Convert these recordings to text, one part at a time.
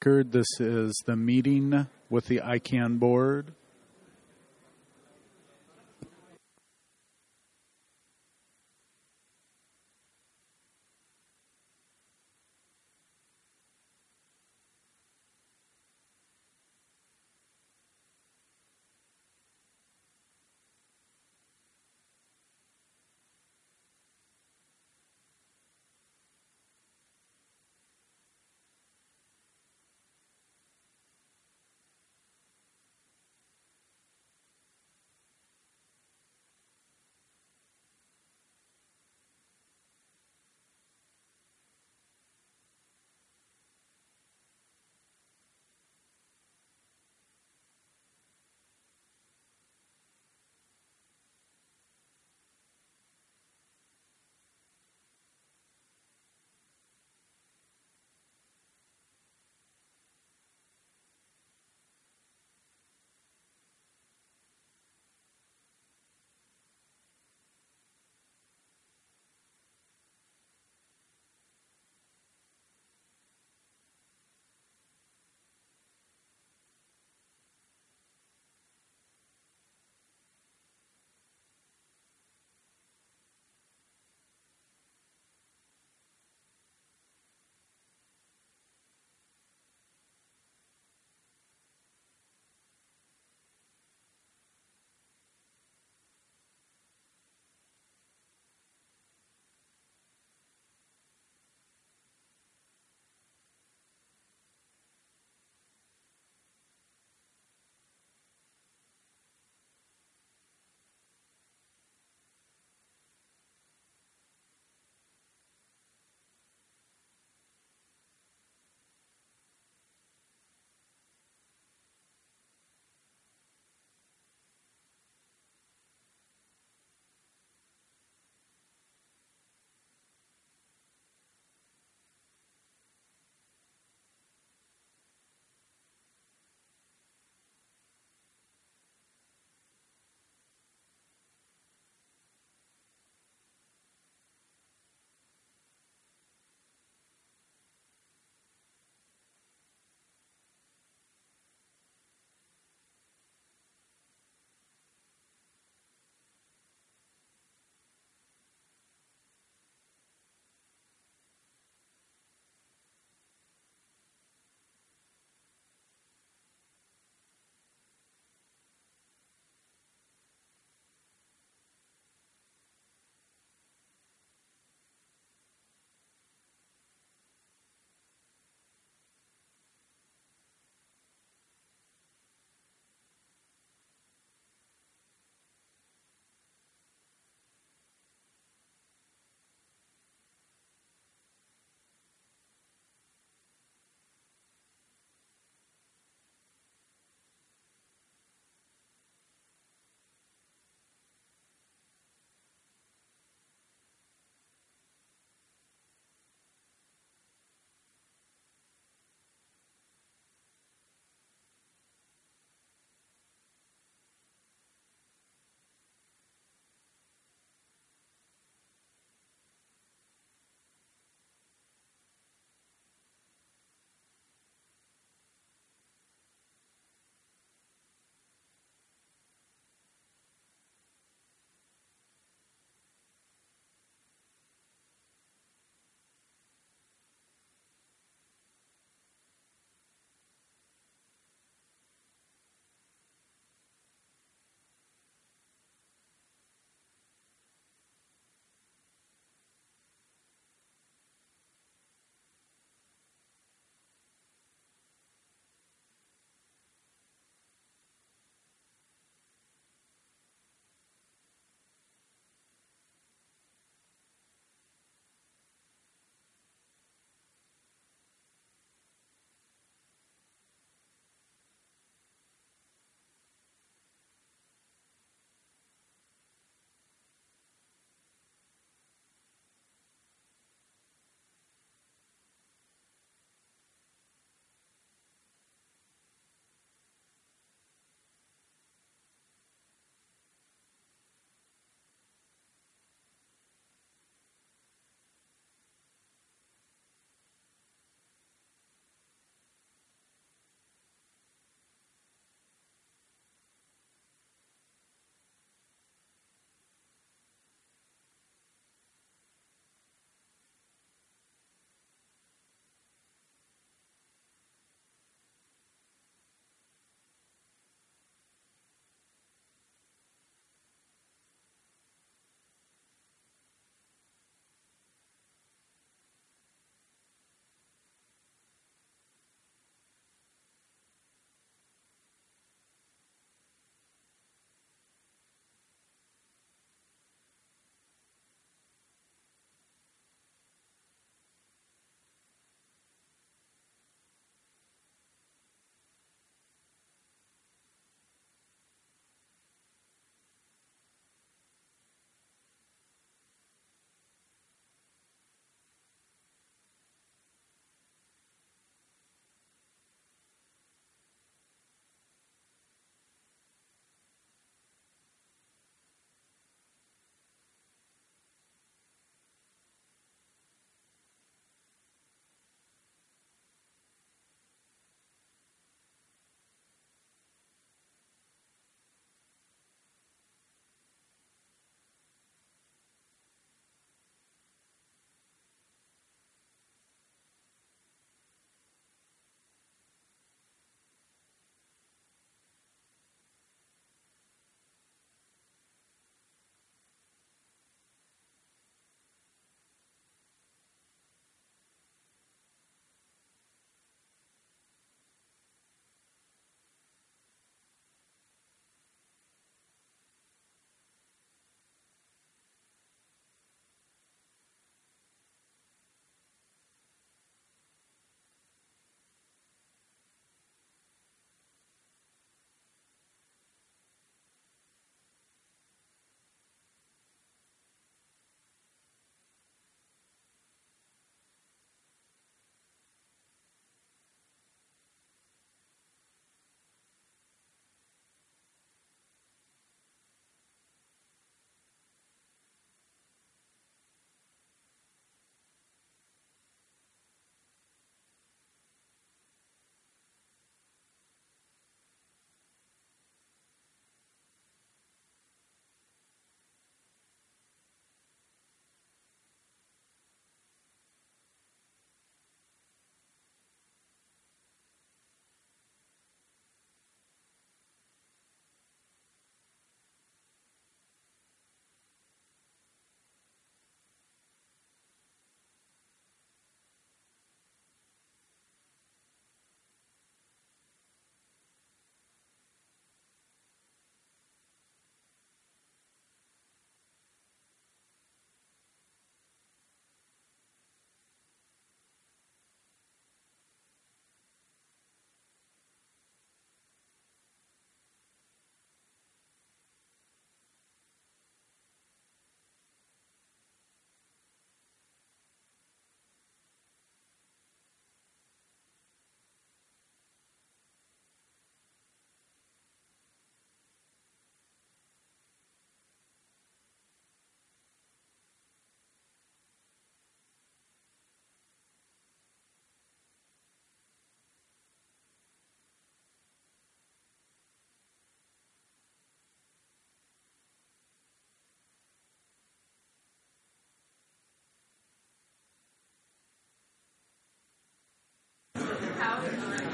record, this is the meeting with the ICANN board.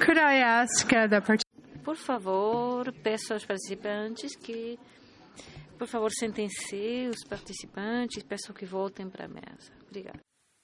Could I ask the Por favor, peço aos participantes que, por favor, sentem-se, os participantes, peço que voltem para a mesa. Obrigada.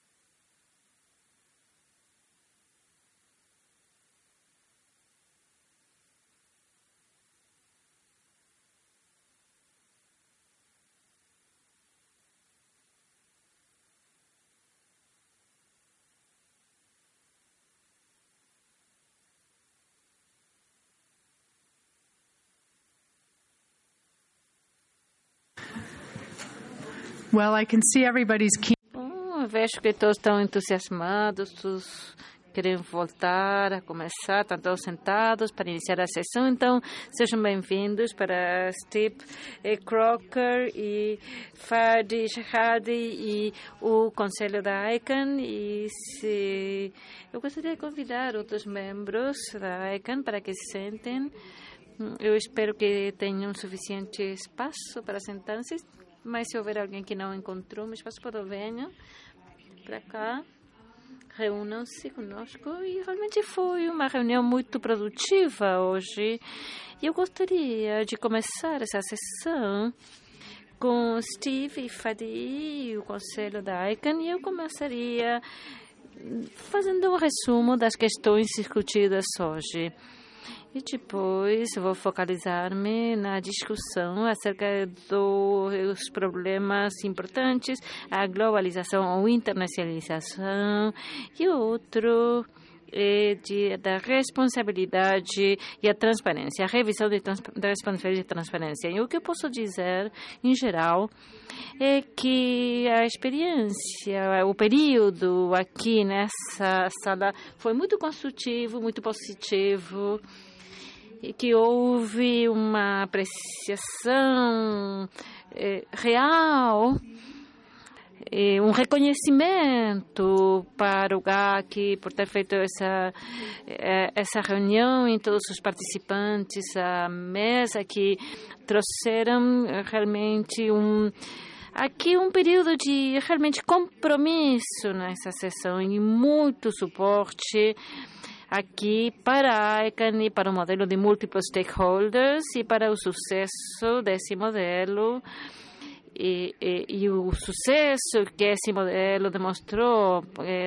Well, I can see everybody's keen. Bom, vejo que todos estão entusiasmados, todos querem voltar a começar, estão todos sentados para iniciar a sessão. Então, sejam bem-vindos para Steve Crocker e Fadi Shahadi e o Conselho da ICANN. Eu gostaria de convidar outros membros da ICANN para que se sentem. Eu espero que tenham suficiente espaço para sentar-se. Mas se houver alguém que não encontrou um espaço, venham para cá, reúnam-se conosco. E realmente foi uma reunião muito produtiva hoje. E eu gostaria de começar essa sessão com Steve e Fadi e o Conselho da ICANN. E eu começaria fazendo um resumo das questões discutidas hoje. E depois vou focalizar-me na discussão acerca dos problemas importantes, a globalização ou internacionalização, e o outro é da responsabilidade e a transparência, a revisão da responsabilidade e transparência. E o que eu posso dizer, em geral, é que a experiência, o período aqui nessa sala foi muito construtivo, muito positivo, e que houve uma apreciação real, um reconhecimento para o GAC por ter feito essa reunião em todos os participantes à mesa que trouxeram realmente aqui um período de realmente compromisso nessa sessão e muito suporte aqui para a ICANN e para o modelo de múltiplos stakeholders e para o sucesso desse modelo e o sucesso que esse modelo demonstrou,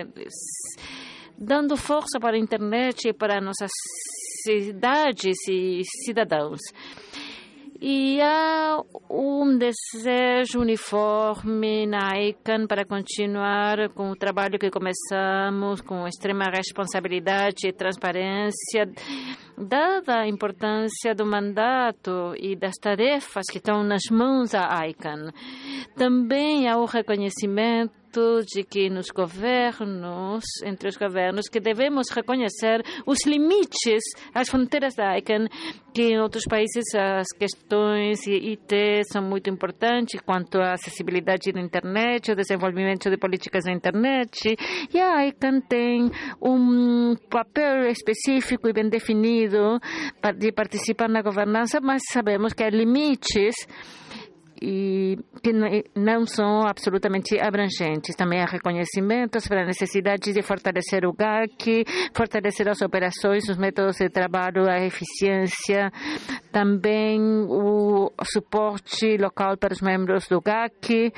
dando força para a internet e para nossas cidades e cidadãos. E há um desejo uniforme na ICANN para continuar com o trabalho que começamos, com extrema responsabilidade e transparência, dada a importância do mandato e das tarefas que estão nas mãos da ICANN. Também há o reconhecimento de que nos governos, entre os governos, que devemos reconhecer os limites, as fronteiras da ICANN, que em outros países as questões IT são muito importantes quanto à acessibilidade da internet, o desenvolvimento de políticas na internet, e a ICANN tem um papel específico e bem definido de participar na governança, mas sabemos que há limites e que não são absolutamente abrangentes. Também há reconhecimentos para a necessidade de fortalecer o GAC, fortalecer as operações, os métodos de trabalho, a eficiência, também o suporte local para os membros do GAC.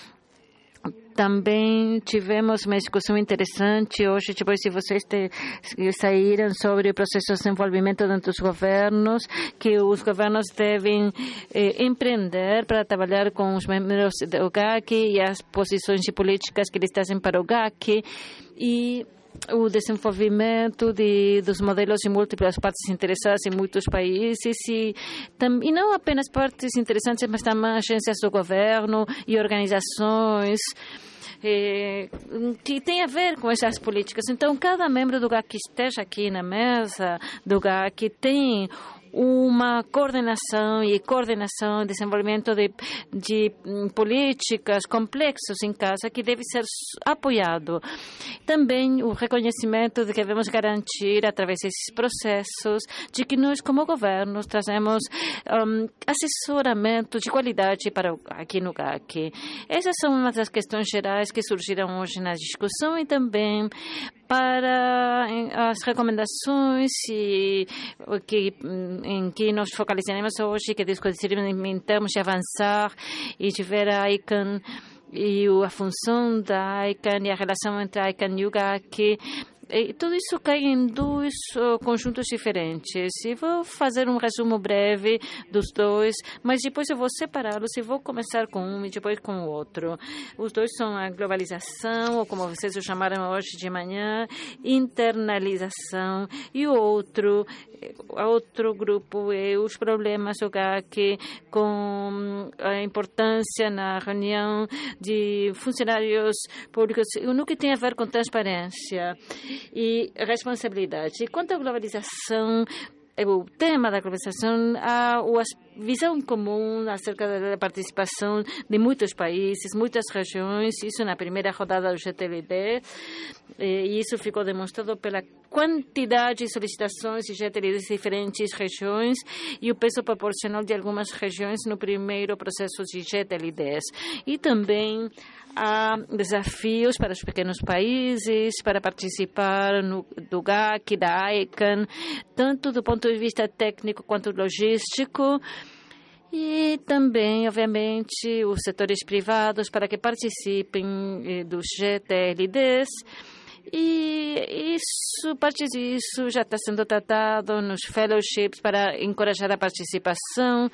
Também tivemos uma discussão interessante hoje, depois se vocês saíram sobre o processo de desenvolvimento dentro dos governos, que os governos devem empreender para trabalhar com os membros do GAC e as posições políticas que eles trazem para o GAC e o desenvolvimento dos modelos de múltiplas partes interessadas em muitos países e não apenas partes interessantes, mas também agências do governo e organizações que tem a ver com essas políticas. Então, cada membro do GAC que esteja aqui na mesa do GAC tem uma coordenação e desenvolvimento de políticas complexas em casa que deve ser apoiado. Também o reconhecimento de que devemos garantir, através desses processos, de que nós, como governos, trazemos assessoramento de qualidade para aqui no GAC. Essas são uma das questões gerais que surgiram hoje na discussão e também para as recomendações em que nós focalizaremos hoje, que discutiremos em termos de avançar e de ver a ICANN e a função da ICANN e a relação entre a ICANN e o GAC. E tudo isso cai em dois conjuntos diferentes. E vou fazer um resumo breve dos dois, mas depois eu vou separá-los e vou começar com um e depois com o outro. Os dois são a globalização, ou como vocês o chamaram hoje de manhã, internalização, e o outro grupo é os problemas do GAC com a importância na reunião de funcionários públicos no que tem a ver com transparência e responsabilidade. E quanto à globalização, o tema da globalização, a visão comum acerca da participação de muitos países, muitas regiões, isso na primeira rodada do GTLD, e isso ficou demonstrado pela quantidade de solicitações de GTLDs de diferentes regiões e o peso proporcional de algumas regiões no primeiro processo de GTLDs. E também há desafios para os pequenos países para participar do GAC, da ICANN, tanto do ponto de vista técnico quanto logístico, e também, obviamente, os setores privados para que participem dos GTLDs. E parte disso já está sendo tratado nos fellowships para encorajar a participação.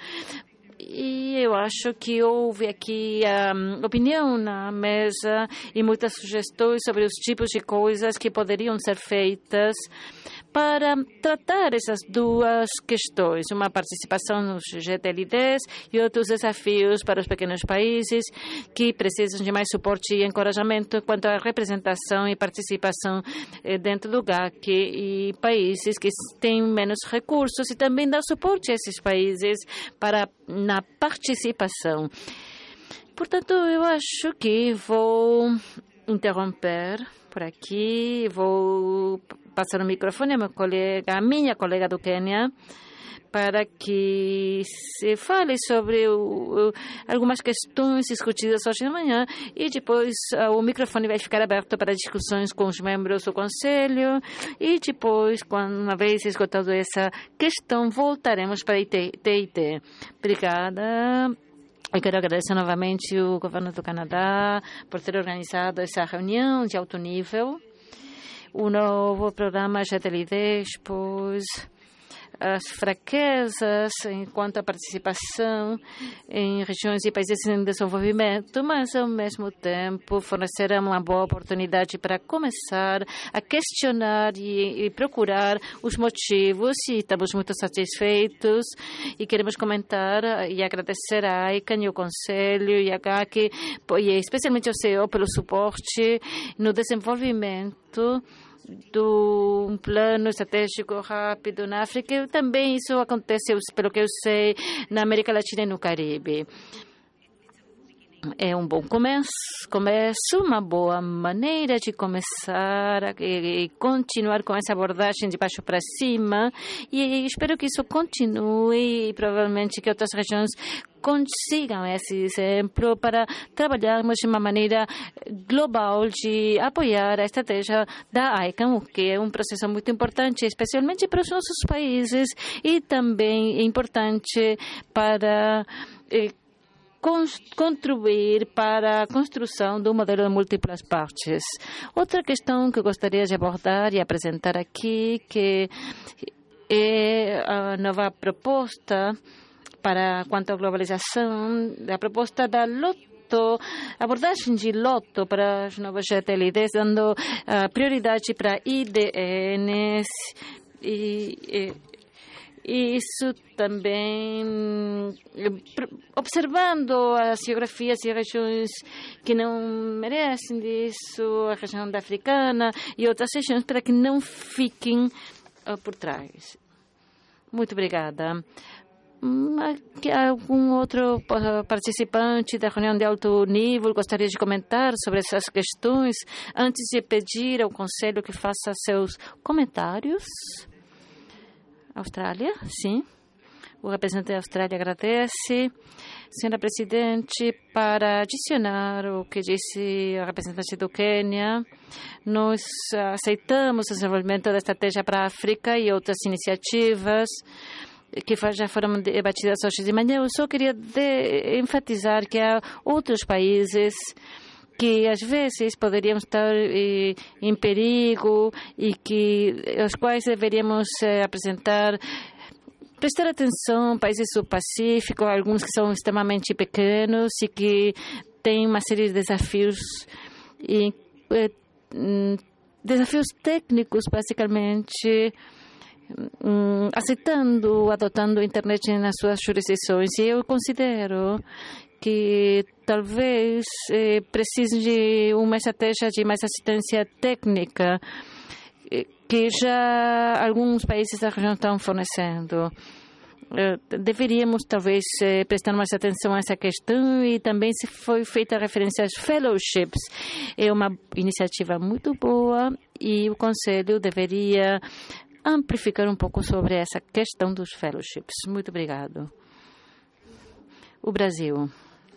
E eu acho que houve aqui opinião na mesa e muitas sugestões sobre os tipos de coisas que poderiam ser feitas para tratar essas duas questões, uma participação nos GTLDs e outros desafios para os pequenos países que precisam de mais suporte e encorajamento quanto à representação e participação dentro do GAC, e países que têm menos recursos, e também dar suporte a esses países na participação. Portanto, eu acho que vou interromper por aqui, vou passar o microfone a minha colega do Quênia, para que se fale sobre algumas questões discutidas hoje de manhã, e depois o microfone vai ficar aberto para discussões com os membros do Conselho, e depois, uma vez esgotado essa questão, voltaremos para a TIT. Obrigada. Eu quero agradecer novamente o governo do Canadá por ter organizado essa reunião de alto nível. O novo programa GTLD expôs as fraquezas enquanto à participação em regiões e países em desenvolvimento, mas ao mesmo tempo fornecerá uma boa oportunidade para começar a questionar e procurar os motivos, e estamos muito satisfeitos e queremos comentar e agradecer a ICANN e o Conselho e a GAC, e especialmente ao CEO pelo suporte no desenvolvimento do plano estratégico rápido na África. E também isso acontece, pelo que eu sei, na América Latina e no Caribe. É um bom começo, uma boa maneira de começar e continuar com essa abordagem de baixo para cima, e espero que isso continue e provavelmente que outras regiões consigam esse exemplo para trabalharmos de uma maneira global de apoiar a estratégia da ICANN, o que é um processo muito importante, especialmente para os nossos países, e também é importante para contribuir para a construção do modelo de múltiplas partes. Outra questão que eu gostaria de abordar e apresentar aqui, que é a nova proposta quanto à globalização, a proposta da Loto, abordagem de Loto para os novos GTLDs, dando prioridade para IDNs e isso também observando as geografias e regiões que não merecem disso, a região da africana e outras regiões, para que não fiquem por trás. Muito obrigada. Algum outro participante da reunião de alto nível gostaria de comentar sobre essas questões antes de pedir ao Conselho que faça seus comentários? Austrália, sim. O representante da Austrália agradece. Senhora Presidente, para adicionar o que disse a representante do Quênia, nós aceitamos o desenvolvimento da estratégia para a África e outras iniciativas que já foram debatidas hoje de manhã. Eu só queria enfatizar que há outros países que às vezes poderiam estar em perigo e aos quais deveríamos prestar atenção, países do Pacífico, alguns que são extremamente pequenos e que têm uma série de desafios desafios técnicos, basicamente, adotando a internet nas suas jurisdições. E eu considero que talvez precise de uma estratégia de mais assistência técnica que já alguns países da região estão fornecendo. Deveríamos, talvez, prestar mais atenção a essa questão e também se foi feita referência às fellowships. É uma iniciativa muito boa e o Conselho deveria amplificar um pouco sobre essa questão dos fellowships. Muito obrigado. O Brasil.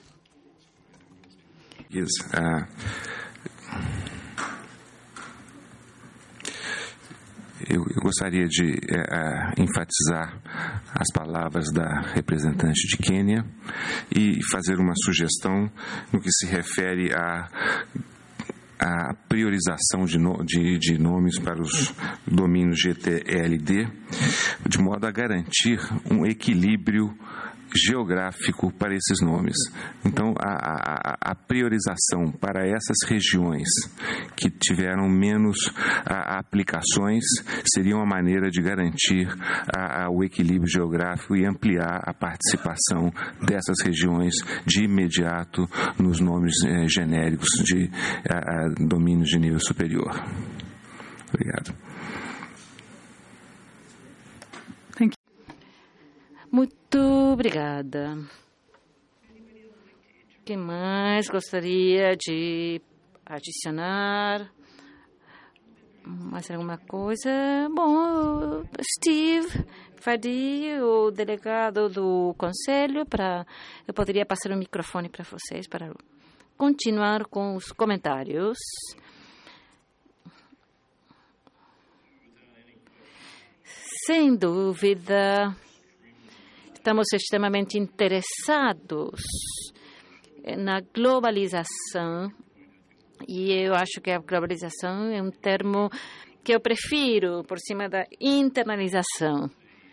Eu gostaria de enfatizar as palavras da representante de Quênia e fazer uma sugestão no que se refere à priorização de nomes para os domínios GTLD, de modo a garantir um equilíbrio geográfico para esses nomes. Então, a priorização para essas regiões que tiveram menos aplicações seria uma maneira de garantir o equilíbrio geográfico e ampliar a participação dessas regiões de imediato nos nomes genéricos de domínios de nível superior. Obrigado. Muito obrigada. Quem mais gostaria de adicionar? Mais alguma coisa? Bom, Steve Fadi, o delegado do Conselho, eu poderia passar o microfone para vocês para continuar com os comentários. Sem dúvida, estamos extremamente interessados na globalização e eu acho que a globalização é um termo que eu prefiro por cima da internalização.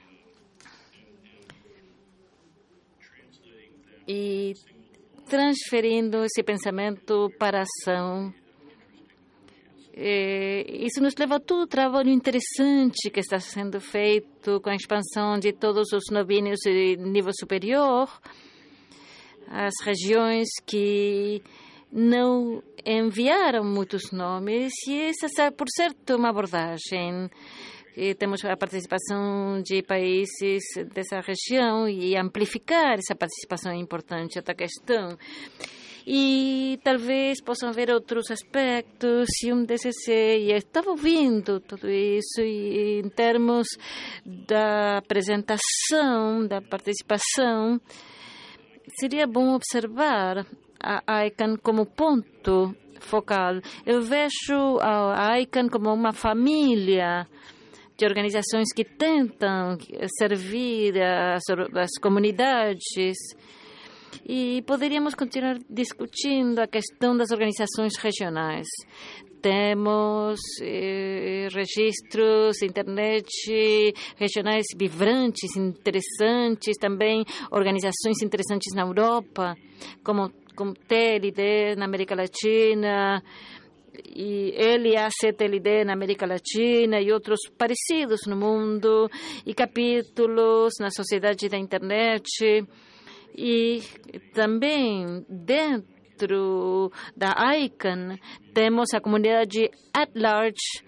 E transferindo esse pensamento para a ação, isso nos leva a todo o trabalho interessante que está sendo feito com a expansão de todos os novínios de nível superior, as regiões que não enviaram muitos nomes, e essa é, por certo, uma abordagem. E temos a participação de países dessa região e amplificar essa participação é importante, outra questão. E talvez possam haver outros aspectos, e um desses e estava ouvindo tudo isso, e em termos da apresentação, da participação, seria bom observar a ICANN como ponto focal. Eu vejo a ICANN como uma família de organizações que tentam servir as comunidades. E poderíamos continuar discutindo a questão das organizações regionais. Temos registros, internet regionais vibrantes, interessantes, também organizações interessantes na Europa, como TLD na América Latina, e LACTLD na América Latina e outros parecidos no mundo, e capítulos na sociedade da internet. E também dentro da ICANN temos a comunidade at large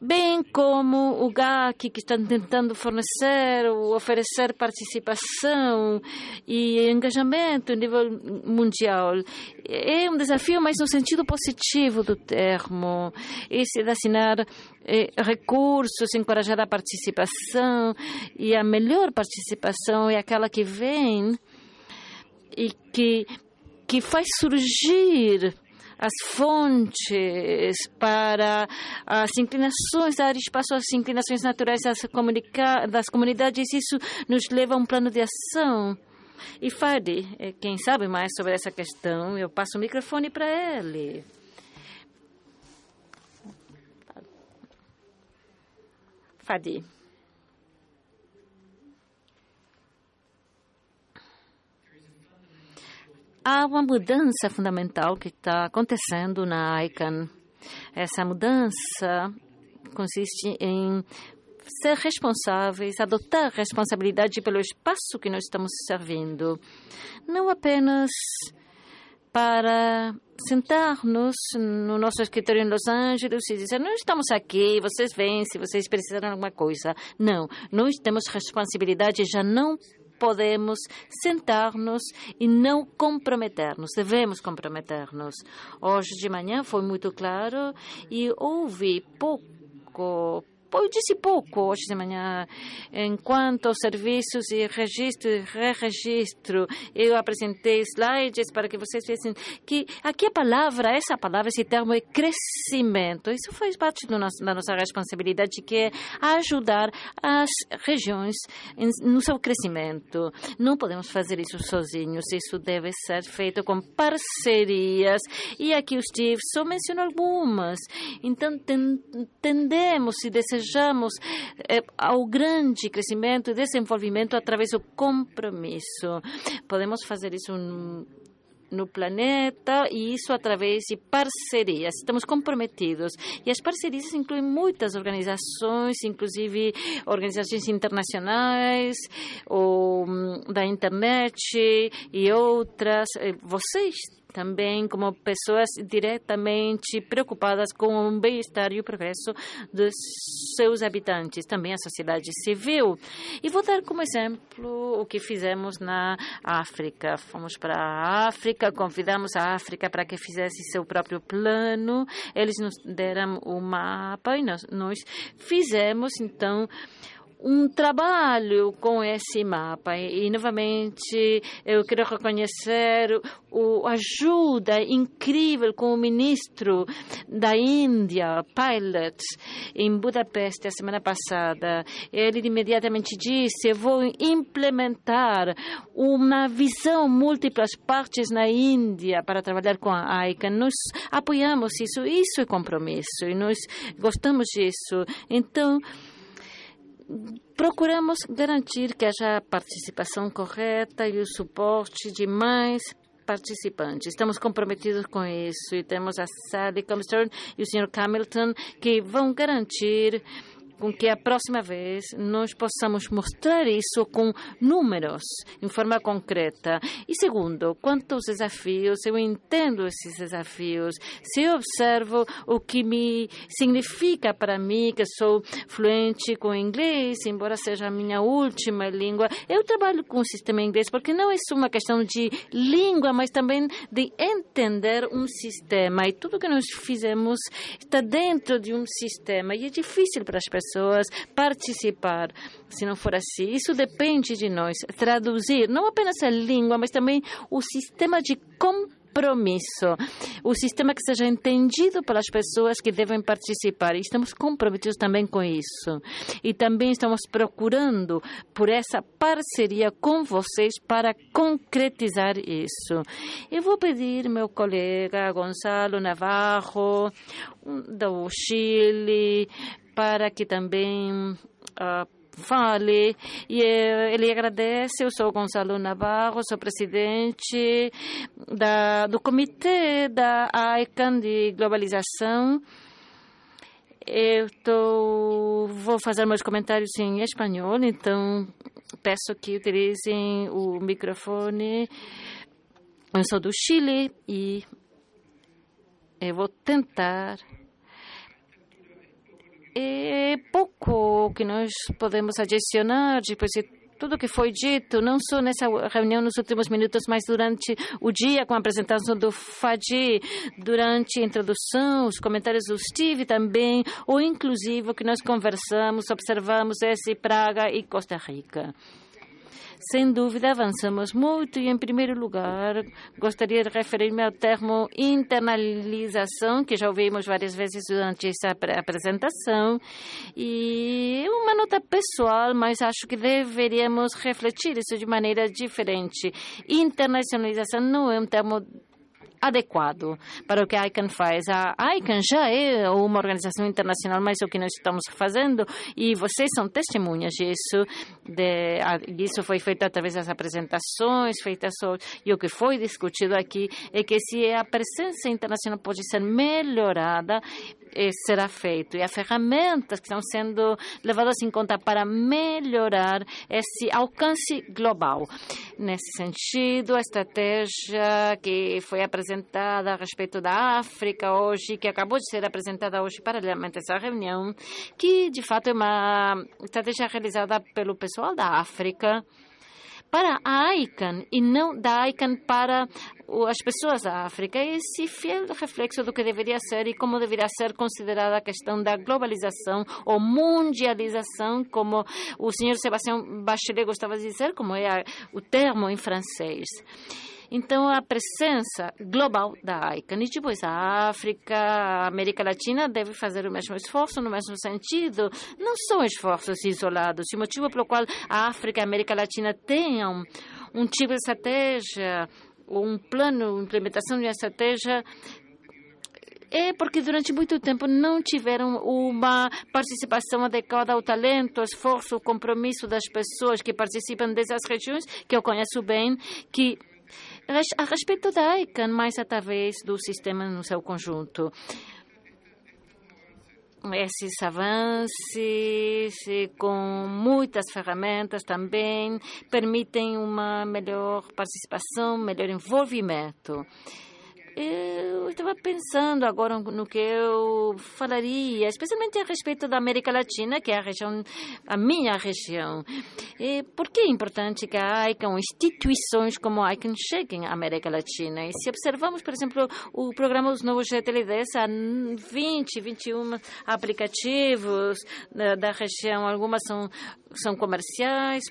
bem como o GAC, que está tentando fornecer ou oferecer participação e engajamento a nível mundial. É um desafio, mas no sentido positivo do termo. Esse de assinar recursos, encorajar a participação, e a melhor participação é aquela que vem e que faz surgir as fontes para as inclinações, dar espaço às inclinações naturais das comunidades. Isso nos leva a um plano de ação. E Fadi, quem sabe mais sobre essa questão, eu passo o microfone para ele. Fadi. Há uma mudança fundamental que está acontecendo na ICANN. Essa mudança consiste em ser responsáveis, adotar responsabilidade pelo espaço que nós estamos servindo. Não apenas para sentar-nos no nosso escritório em Los Angeles e dizer: não estamos aqui, vocês vêm se vocês precisarem de alguma coisa. Não, nós temos responsabilidade, já não podemos sentar-nos e não comprometer-nos. Devemos comprometer-nos. Hoje de manhã foi muito claro e houve pouco. Eu disse pouco hoje de manhã, enquanto aos serviços e registro e re-registro. Eu apresentei slides para que vocês vejam que aqui essa palavra, esse termo é crescimento. Isso faz parte da nossa responsabilidade, que é ajudar as regiões no seu crescimento. Não podemos fazer isso sozinhos, isso deve ser feito com parcerias. E aqui o Steve só mencionou algumas. Então, tendemos e desejamos ao grande crescimento e desenvolvimento através do compromisso. Podemos fazer isso no planeta, e isso através de parcerias. Estamos comprometidos. E as parcerias incluem muitas organizações, inclusive organizações internacionais, ou da internet e outras. Vocês também, como pessoas diretamente preocupadas com o bem-estar e o progresso dos seus habitantes, também a sociedade civil. E vou dar como exemplo o que fizemos na África. Fomos para a África, convidamos a África para que fizesse seu próprio plano. Eles nos deram o mapa e nós fizemos, então, um trabalho com esse mapa. E novamente, eu quero reconhecer a ajuda incrível com o ministro da Índia, Pilot, em Budapeste, a semana passada. Ele imediatamente disse: eu vou implementar uma visão múltiplas partes na Índia para trabalhar com a ICANN. Nós apoiamos isso é compromisso, e nós gostamos disso. Então, procuramos garantir que haja a participação correta e o suporte de mais participantes. Estamos comprometidos com isso, e temos a Sally Comstern e o Sr. Hamilton, que vão garantir com que a próxima vez nós possamos mostrar isso com números, em forma concreta. E segundo, quanto aos desafios, eu entendo esses desafios. Se eu observo o que me significa para mim, que sou fluente com inglês, embora seja a minha última língua, eu trabalho com o sistema inglês, porque não é só uma questão de língua, mas também de entender um sistema. E tudo que nós fizemos está dentro de um sistema, e é difícil para as pessoas participar se não for assim. Isso depende de nós traduzir não apenas a língua, mas também o sistema de compromisso, o sistema que seja entendido pelas pessoas que devem participar. E estamos comprometidos também com isso, e também estamos procurando por essa parceria com vocês para concretizar isso. Eu vou pedir meu colega Gonçalo Navarro do Chile para que também fale. E ele agradece. Eu sou Gonçalo Navarro, sou presidente do Comitê da ICANN de Globalização. Vou fazer meus comentários em espanhol, então peço que utilizem o microfone. Eu sou do Chile e eu vou tentar o que nós podemos adicionar depois de tudo que foi dito, não só nessa reunião nos últimos minutos, mas durante o dia com a apresentação do Fadi, durante a introdução, os comentários do Steve também, ou inclusive o que nós conversamos, observamos esse Praga e Costa Rica. Sem dúvida, avançamos muito e, em primeiro lugar, gostaria de referir-me ao termo internalização, que já ouvimos várias vezes durante essa apresentação, e uma nota pessoal, mas acho que deveríamos refletir isso de maneira diferente. Internacionalização não é um termo adequado para o que a ICANN faz. A ICANN já é uma organização internacional, mas o que nós estamos fazendo, e vocês são testemunhas disso, isso foi feito através das apresentações feitas, e o que foi discutido aqui é que se a presença internacional pode ser melhorada, será feito. E as ferramentas que estão sendo levadas em conta para melhorar esse alcance global. Nesse sentido, a estratégia que foi apresentada a respeito da África hoje, que acabou de ser apresentada hoje paralelamente a essa reunião, que de fato é uma estratégia realizada pelo pessoal da África para a ICANN e não da ICANN para as pessoas da África. Esse fiel reflexo do que deveria ser e como deveria ser considerada a questão da globalização ou mundialização, como o senhor Sebastião Bachelet gostava de dizer, como é o termo em francês. Então, a presença global da ICANN. E depois a África, a América Latina deve fazer o mesmo esforço, no mesmo sentido. Não são esforços isolados. O motivo pelo qual a África e a América Latina tenham um tipo de estratégia, ou um plano, implementação de uma estratégia, é porque durante muito tempo não tiveram uma participação adequada ao talento, ao esforço, ao compromisso das pessoas que participam dessas regiões, que eu conheço bem, que a respeito da ICANN, mas através do sistema no seu conjunto. Esses avanços, com muitas ferramentas também, permitem uma melhor participação, melhor envolvimento. Eu estava pensando agora no que eu falaria, especialmente a respeito da América Latina, que é a minha região. Por que é importante que a ICANN, instituições como a ICANN, cheguem à América Latina? E se observamos, por exemplo, o programa dos novos GTLDs, há 21 aplicativos da região, algumas são comerciais,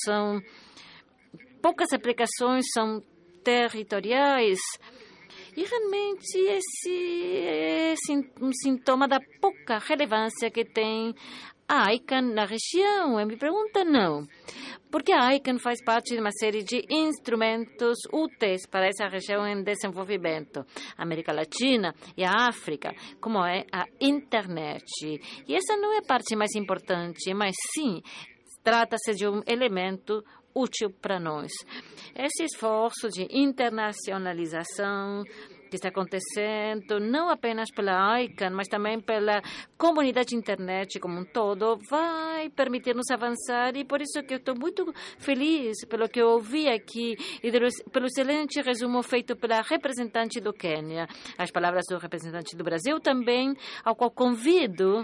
poucas aplicações são territoriais. E realmente esse é um sintoma da pouca relevância que tem a ICANN na região. A minha pergunta não. Porque a ICANN faz parte de uma série de instrumentos úteis para essa região em desenvolvimento. A América Latina e a África, como é a internet. E essa não é a parte mais importante, mas sim, trata-se de um elemento útil para nós. Esse esforço de internacionalização que está acontecendo, não apenas pela ICANN, mas também pela comunidade internet como um todo, vai permitir-nos avançar, e por isso que eu estou muito feliz pelo que eu ouvi aqui e pelo excelente resumo feito pela representante do Quênia, as palavras do representante do Brasil também, ao qual convido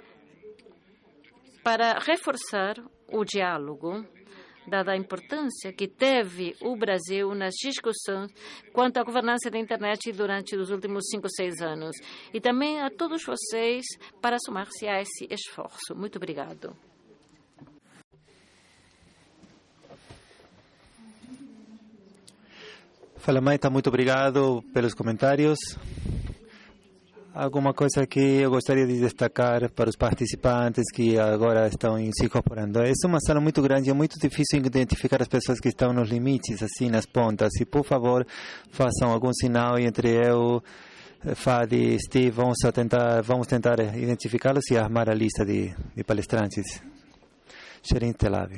para reforçar o diálogo, dada a importância que teve o Brasil nas discussões quanto à governança da internet durante os últimos 5 ou 6 anos. E também a todos vocês para somar-se a esse esforço. Muito obrigado. Fala, Maita, muito obrigado pelos comentários. Alguma coisa que eu gostaria de destacar para os participantes que agora estão se incorporando. Essa é uma sala muito grande, é muito difícil identificar as pessoas que estão nos limites, assim, nas pontas. E, por favor, façam algum sinal entre eu, Fadi e Steve. Vamos tentar identificá-los e armar a lista de palestrantes. Sherin Telavi.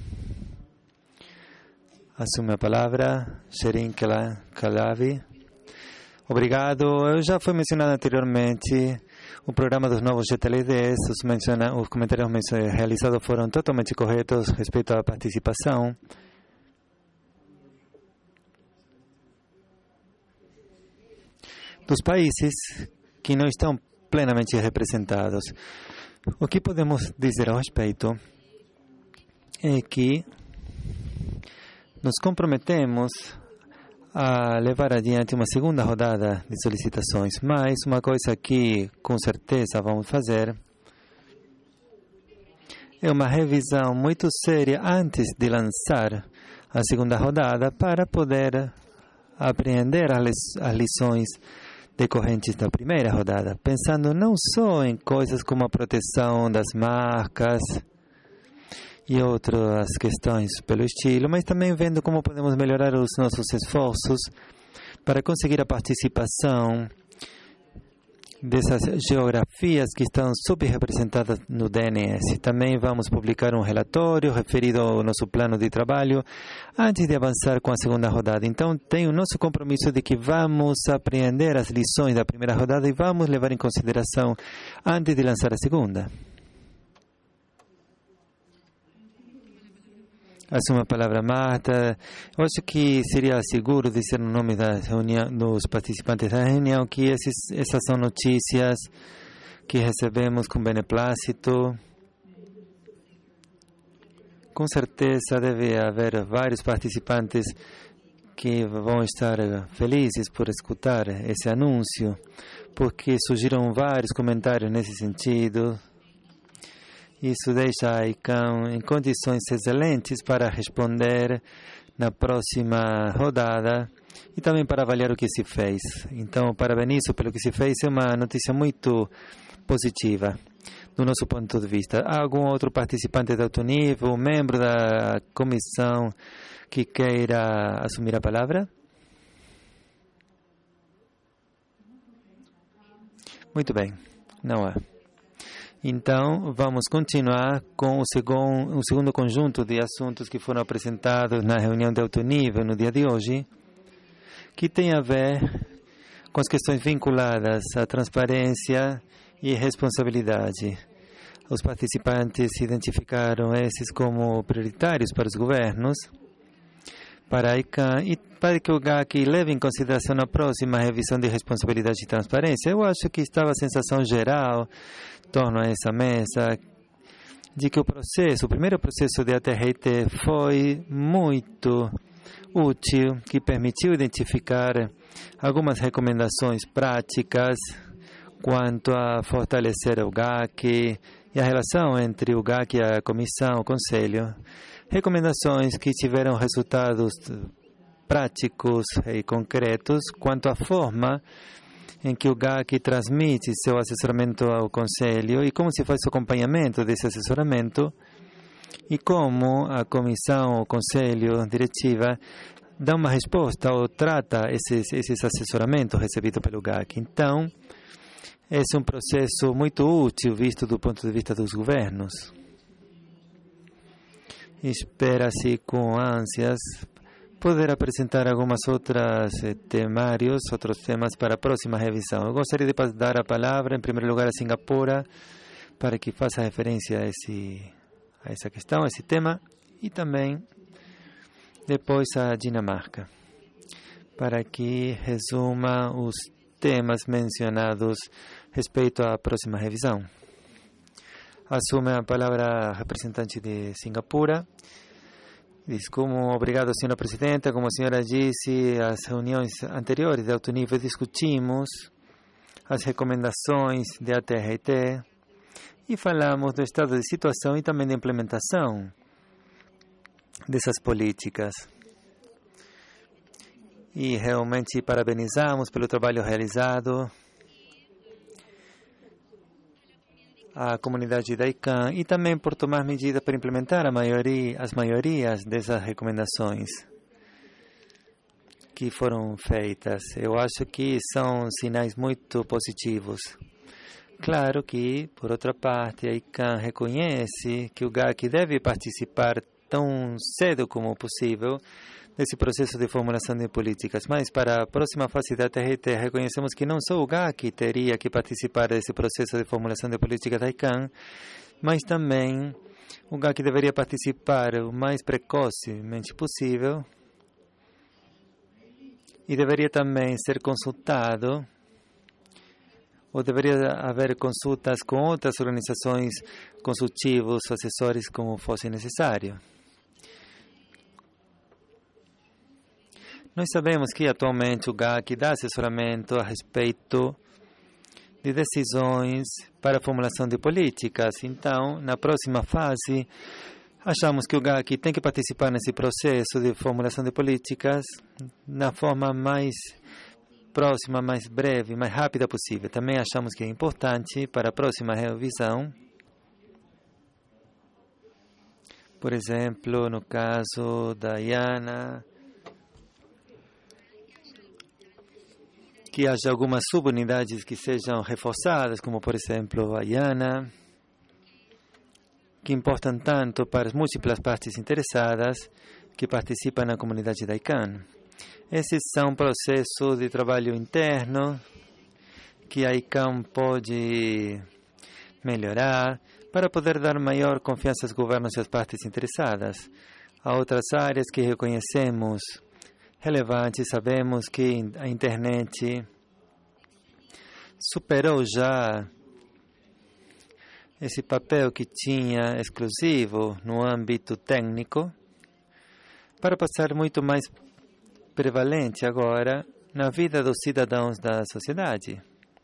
Assume a palavra. Sherin Telavi. Obrigado. Eu já foi mencionado anteriormente o programa dos novos GTLDs. Os comentários realizados foram totalmente corretos respeito à participação. Dos países que não estão plenamente representados. O que podemos dizer ao respeito é que nos comprometemos a levar adiante uma segunda rodada de solicitações, mas uma coisa que com certeza vamos fazer é uma revisão muito séria antes de lançar a segunda rodada para poder apreender as lições decorrentes da primeira rodada, pensando não só em coisas como a proteção das marcas e outras questões pelo estilo, mas também vendo como podemos melhorar os nossos esforços para conseguir a participação dessas geografias que estão subrepresentadas no DNS. Também vamos publicar um relatório referido ao nosso plano de trabalho antes de avançar com a segunda rodada. Então, tem o nosso compromisso de que vamos apreender as lições da primeira rodada e vamos levar em consideração antes de lançar a segunda. Assume a palavra, Marta. Eu acho que seria seguro dizer no nome da reunião, dos participantes da reunião, que essas são notícias que recebemos com beneplácito. Com certeza deve haver vários participantes que vão estar felizes por escutar esse anúncio, porque surgiram vários comentários nesse sentido. Isso deixa a ICANN em condições excelentes para responder na próxima rodada e também para avaliar o que se fez. Então, parabenizo pelo que se fez, é uma notícia muito positiva do nosso ponto de vista. Há algum outro participante de alto nível, membro da comissão que queira assumir a palavra? Muito bem, não há. Então, vamos continuar com o segundo conjunto de assuntos que foram apresentados na reunião de alto nível no dia de hoje, que tem a ver com as questões vinculadas à transparência e responsabilidade. Os participantes identificaram esses como prioritários para os governos, para a ICANN e para que o GAC leve em consideração na próxima revisão de responsabilidade e transparência. Eu acho que estava a sensação geral em torno a essa mesa de que o primeiro processo de ATRT foi muito útil, que permitiu identificar algumas recomendações práticas quanto a fortalecer o GAC e a relação entre o GAC e a comissão, o conselho. Recomendações que tiveram resultados práticos e concretos quanto à forma em que o GAC transmite seu assessoramento ao Conselho e como se faz o acompanhamento desse assessoramento e como a Comissão, o Conselho, a Diretiva, dá uma resposta ou trata esses assessoramentos recebidos pelo GAC. Então, esse é um processo muito útil visto do ponto de vista dos governos. Espera-se com ânsias poder apresentar algumas outros temas para a próxima revisão. Eu gostaria de dar a palavra, em primeiro lugar, a Singapura, para que faça referência a essa questão, a esse tema, e também depois a Dinamarca, para que resuma os temas mencionados respeito à próxima revisão. Assume a palavra a representante de Singapura. Diz, obrigado, senhora presidenta. Como a senhora disse, as reuniões anteriores de alto nível discutimos as recomendações de ATRT e falamos do estado de situação e também da implementação dessas políticas. E realmente parabenizamos pelo trabalho realizado a comunidade da ICANN e também por tomar medidas para implementar as maiorias dessas recomendações que foram feitas. Eu acho que são sinais muito positivos. Claro que, por outra parte, a ICANN reconhece que o GAC deve participar tão cedo como possível desse processo de formulação de políticas. Mas, para a próxima fase da ATRT, reconhecemos que não só o GAC teria que participar desse processo de formulação de políticas da ICANN, mas também o GAC deveria participar o mais precocemente possível e deveria também ser consultado Ou deveria haver consultas com outras organizações, consultivos, assessores, como fosse necessário? Nós sabemos que atualmente o GAC dá assessoramento a respeito de decisões para a formulação de políticas. Então, na próxima fase, achamos que o GAC tem que participar nesse processo de formulação de políticas na forma mais próxima, mais breve, mais rápida possível. Também achamos que é importante para a próxima revisão, por exemplo, no caso da IANA, que haja algumas subunidades que sejam reforçadas, como, por exemplo, a IANA, que importam tanto para as múltiplas partes interessadas que participam na comunidade da ICANN. Esses são processos de trabalho interno que a ICANN pode melhorar para poder dar maior confiança aos governos e às partes interessadas. Há outras áreas que reconhecemos relevantes. Sabemos que a internet superou já esse papel que tinha exclusivo no âmbito técnico para passar muito mais prevalente agora na vida dos cidadãos da sociedade.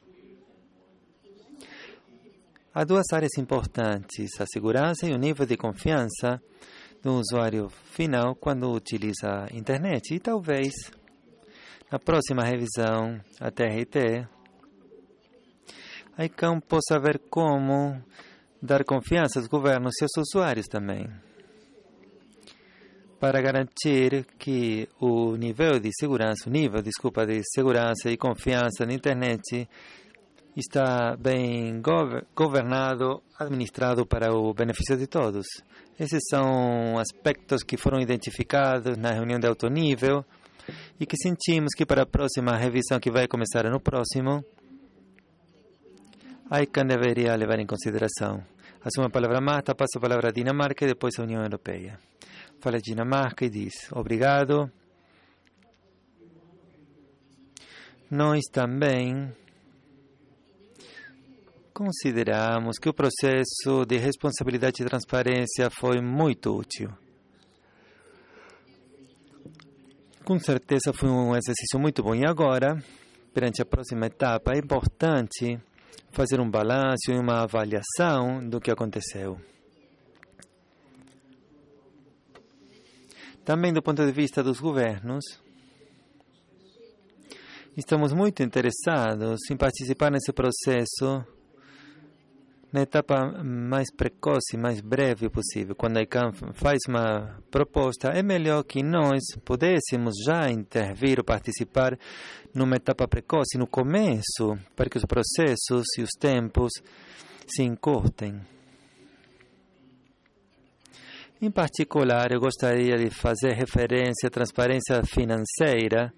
Há duas áreas importantes, a segurança e o nível de confiança do usuário final quando utiliza a internet. E talvez, na próxima revisão, a TRT, a ICANN possa ver como dar confiança aos governos e aos usuários também, para garantir que o nível de segurança e confiança na internet está bem governado, administrado para o benefício de todos. Esses são aspectos que foram identificados na reunião de alto nível e que sentimos que para a próxima revisão, que vai começar no próximo, a ICANN deveria levar em consideração. Assume a palavra Marta, passa a palavra a Dinamarca e depois a União Europeia. Fala a Dinamarca e diz: obrigado. Nós também consideramos que o processo de responsabilidade e transparência foi muito útil. Com certeza foi um exercício muito bom. E agora, perante a próxima etapa, é importante fazer um balanço e uma avaliação do que aconteceu. Também do ponto de vista dos governos, estamos muito interessados em participar nesse processo na etapa mais precoce, mais breve possível. Quando a ICANN faz uma proposta, é melhor que nós pudéssemos já intervir ou participar numa etapa precoce, no começo, para que os processos e os tempos se encurtem. Em particular, eu gostaria de fazer referência à transparência financeira,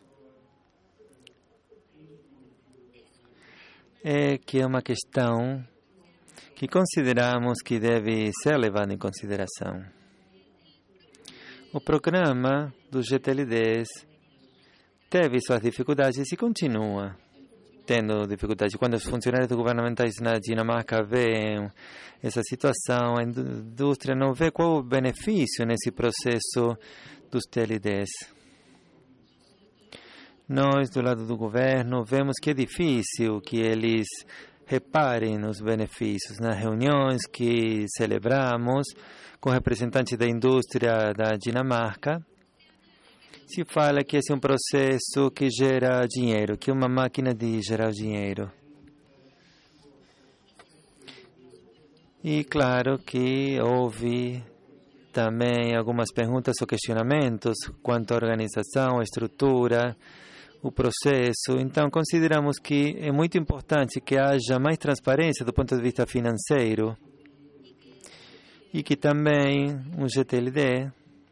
que é uma questão que consideramos que deve ser levada em consideração. O programa do GTL10 teve suas dificuldades e continua tendo dificuldades. Quando os funcionários governamentais na Dinamarca veem essa situação, a indústria não vê qual o benefício nesse processo dos TL10. Nós, do lado do governo, vemos que é difícil que eles reparem nos benefícios. Nas reuniões que celebramos com representantes da indústria da Dinamarca, se fala que esse é um processo que gera dinheiro, que é uma máquina de gerar dinheiro. E claro que houve também algumas perguntas ou questionamentos quanto à organização, à estrutura, o processo. Então, consideramos que é muito importante que haja mais transparência do ponto de vista financeiro e que também um GTLD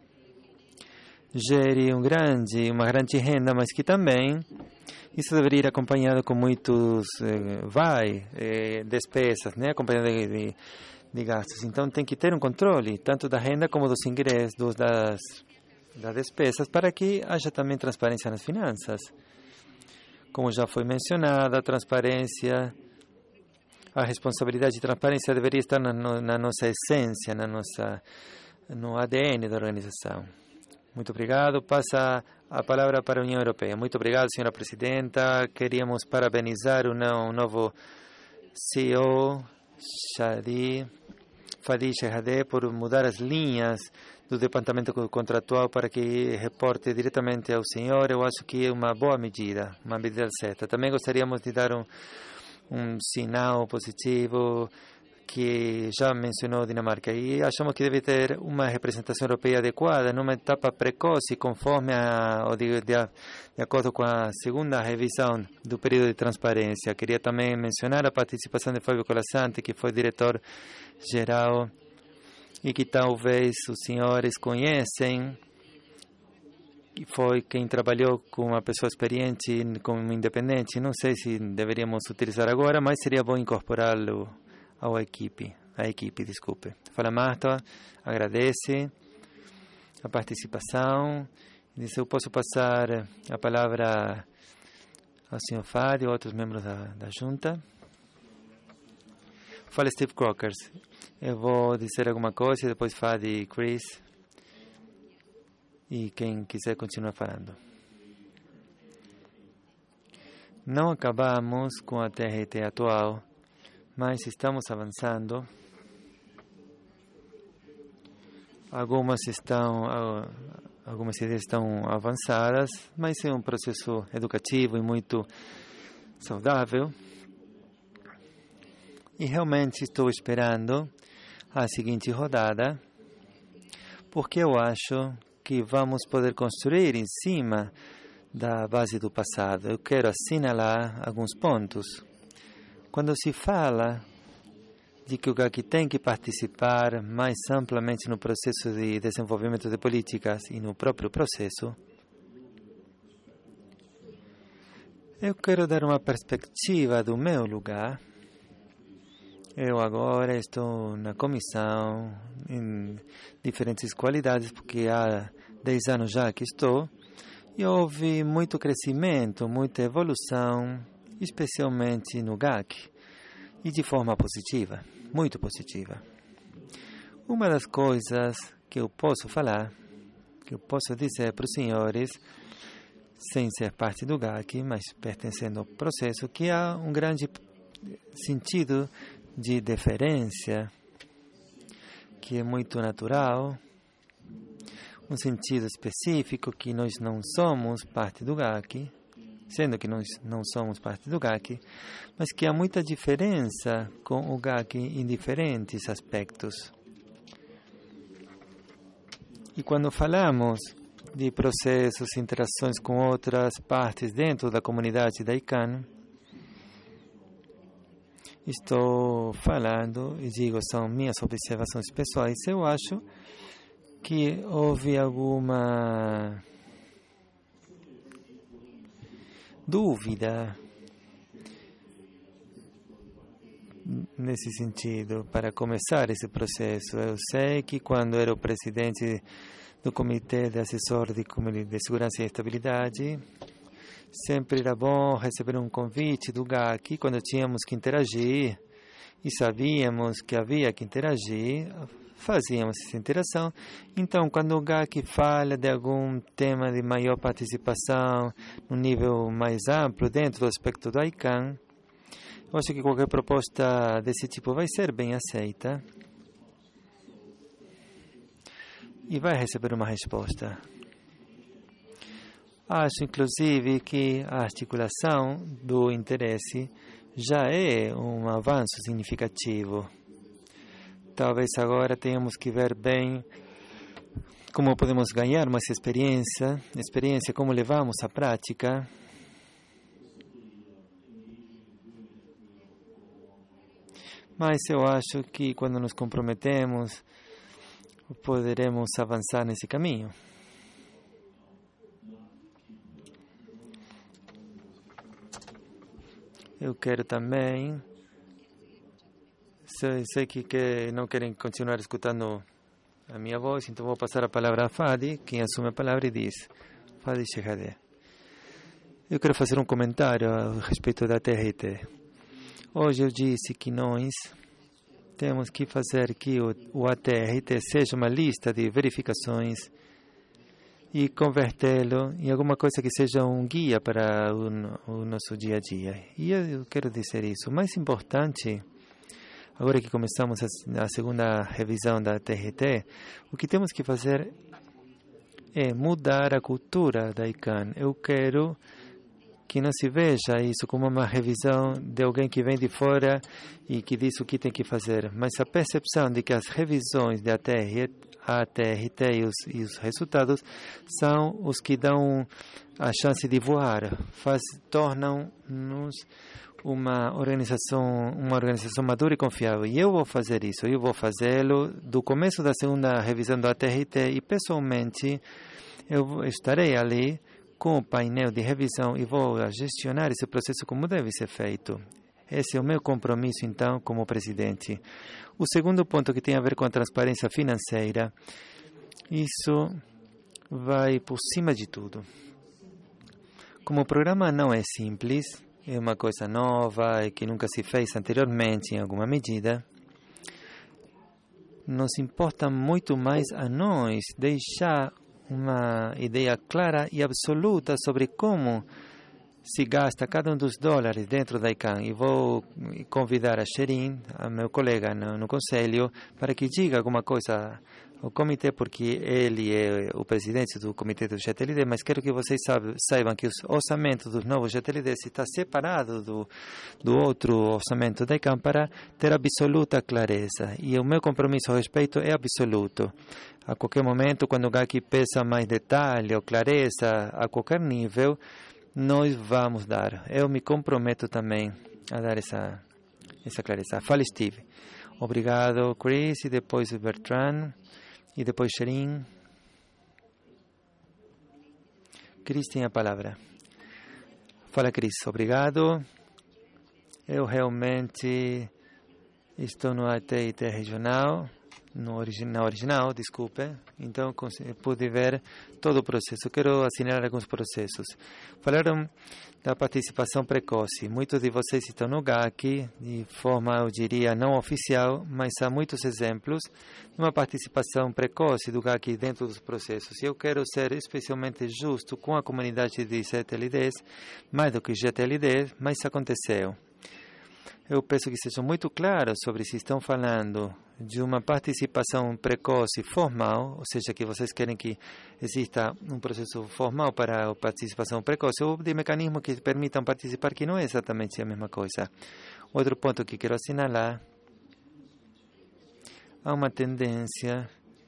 gere uma grande renda, mas que também isso deveria ir acompanhado com muitos despesas, né? Acompanhado de gastos. Então, tem que ter um controle, tanto da renda como dos ingressos, das despesas, para que haja também transparência nas finanças. Como já foi mencionado, a transparência, a responsabilidade de transparência deveria estar na nossa essência, no ADN da organização. Muito obrigado. Passa a palavra para a União Europeia. Muito obrigado, senhora presidenta. Queríamos parabenizar o novo CEO, Fadi Shehadeh, por mudar as linhas do departamento contratual para que reporte diretamente ao senhor. Eu acho que é uma boa medida, uma medida certa. Também gostaríamos de dar um sinal positivo que já mencionou Dinamarca, e achamos que deve ter uma representação europeia adequada numa etapa precoce, conforme de acordo com a segunda revisão do período de transparência. Queria também mencionar a participação de Fábio Colasanti, que foi diretor-geral e que talvez os senhores conhecem, e foi quem trabalhou com uma pessoa experiente como independente. Não sei se deveríamos utilizar agora, mas seria bom incorporá-lo à equipe. Fala, Marta, agradece a participação. Diz, eu posso passar a palavra ao senhor Fadi e outros membros da junta. Fala, Steve Crockers. Eu vou dizer alguma coisa e depois Fadi e Chris. E quem quiser continuar falando. Não acabamos com a TRT atual, mas estamos avançando. Algumas ideias estão avançadas, mas é um processo educativo e muito saudável. E realmente estou esperando a seguinte rodada, porque eu acho que vamos poder construir em cima da base do passado. Eu quero assinalar alguns pontos. Quando se fala de que o GAC tem que participar mais amplamente no processo de desenvolvimento de políticas e no próprio processo, eu quero dar uma perspectiva do meu lugar. Eu agora estou na comissão em diferentes qualidades, porque há 10 anos já que estou, e houve muito crescimento, muita evolução, especialmente no GAC, e de forma positiva, muito positiva. Uma das coisas que eu posso falar, que eu posso dizer para os senhores, sem ser parte do GAC, mas pertencendo ao processo, que há um grande sentido de deferência, que é muito natural, um sentido específico que nós não somos parte do GAC, sendo que nós não somos parte do GAC, mas que há muita diferença com o GAC em diferentes aspectos. E quando falamos de processos, interações com outras partes dentro da comunidade da ICANN, estou falando, e digo, são minhas observações pessoais. Eu acho que houve alguma dúvida nesse sentido para começar esse processo. Eu sei que quando era o presidente do Comitê de Assessor de Segurança e Estabilidade, sempre era bom receber um convite do GAC quando tínhamos que interagir e sabíamos que havia que interagir, fazíamos essa interação. Então, quando o GAC fala de algum tema de maior participação, num nível mais amplo dentro do aspecto do ICANN, eu acho que qualquer proposta desse tipo vai ser bem aceita e vai receber uma resposta. Acho, inclusive, que a articulação do interesse já é um avanço significativo. Talvez agora tenhamos que ver bem como podemos ganhar mais experiência, como levamos à prática. Mas eu acho que quando nos comprometemos, poderemos avançar nesse caminho. Eu quero também, sei que não querem continuar escutando a minha voz, então vou passar a palavra a Fadi, quem assume a palavra e diz, Fadi Shehadeh. Eu quero fazer um comentário a respeito da TRT. Hoje eu disse que nós temos que fazer que o ATRT seja uma lista de verificações e convertê-lo em alguma coisa que seja um guia para o nosso dia a dia. E eu quero dizer isso. O mais importante, agora que começamos a segunda revisão da TRT, o que temos que fazer é mudar a cultura da ICANN. Eu quero que não se veja isso como uma revisão de alguém que vem de fora e que diz o que tem que fazer, mas a percepção de que as revisões da TRT e os resultados são os que dão a chance de voar, tornam-nos uma organização madura e confiável. E eu vou fazer isso, eu vou fazê-lo do começo da segunda revisão da TRT e, pessoalmente, eu estarei ali com o painel de revisão e vou gestionar esse processo como deve ser feito. Esse é o meu compromisso, então, como presidente. O segundo ponto que tem a ver com a transparência financeira, isso vai por cima de tudo. Como o programa não é simples, é uma coisa nova e que nunca se fez anteriormente em alguma medida, nos importa muito mais a nós deixar uma ideia clara e absoluta sobre como se gasta cada um dos dólares dentro da ICANN. E vou convidar a Sherin, a meu colega no conselho, para que diga alguma coisa ao comitê, porque ele é o presidente do comitê do GTLD, mas quero que vocês saibam que o orçamento dos novos GTLD está separado do outro orçamento da ICANN para ter absoluta clareza. E o meu compromisso a respeito é absoluto. A qualquer momento, quando o GAC peça mais detalhe ou clareza a qualquer nível, nós vamos dar. Eu me comprometo também a dar essa clareza. Fala, Steve. Obrigado, Chris, e depois o Bertrand, e depois Sherin. Chris tem a palavra. Fala, Chris. Obrigado. Eu realmente estou no AT&T regional. Na original, desculpe. Então, pude ver todo o processo. Quero assinalar alguns processos. Falaram da participação precoce. Muitos de vocês estão no GAC, de forma, eu diria, não oficial, mas há muitos exemplos de uma participação precoce do GAC dentro dos processos. E eu quero ser especialmente justo com a comunidade de GTLDs, mais do que GTLDs, mas isso aconteceu. Eu peço que sejam muito claros sobre se estão falando de uma participação precoce formal, ou seja, que vocês querem que exista um processo formal para a participação precoce, ou de mecanismos que permitam participar, que não é exatamente a mesma coisa. Outro ponto que quero assinalar, há uma tendência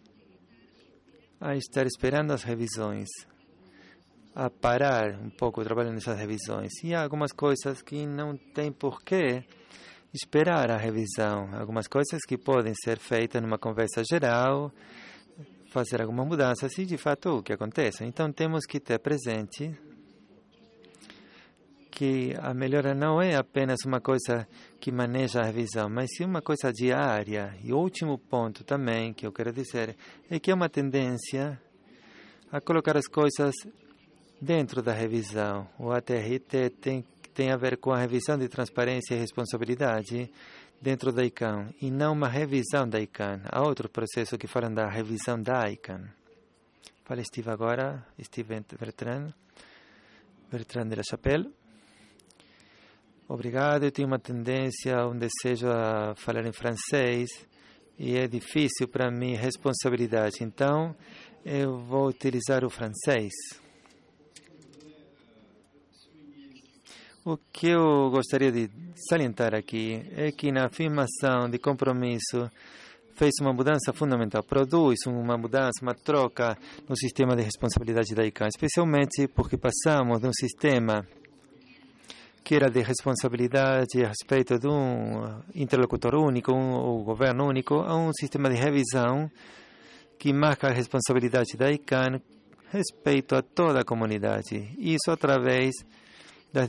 a estar esperando as revisões, a parar um pouco o trabalho nessas revisões. E há algumas coisas que não tem porquê esperar a revisão. Algumas coisas que podem ser feitas numa conversa geral, fazer alguma mudança, se de fato o que acontece. Então temos que ter presente que a melhora não é apenas uma coisa que maneja a revisão, mas sim uma coisa diária. E o último ponto também que eu quero dizer é que há uma tendência a colocar as coisas dentro da revisão. O ATRT tem a ver com a revisão de transparência e responsabilidade dentro da ICANN, e não uma revisão da ICANN. Há outro processo que falam da revisão da ICANN. Fala, Steve, agora. Steve Bertrand de la Chapelle. Obrigado. Eu tenho uma tendência, um desejo a falar em francês, e é difícil para mim responsabilidade. Então, eu vou utilizar o francês. O que eu gostaria de salientar aqui é que na afirmação de compromisso fez uma mudança fundamental, produz uma mudança, uma troca no sistema de responsabilidade da ICANN, especialmente porque passamos de um sistema que era de responsabilidade a respeito de um interlocutor único, um governo único, a um sistema de revisão que marca a responsabilidade da ICANN respeito a toda a comunidade. Isso através dos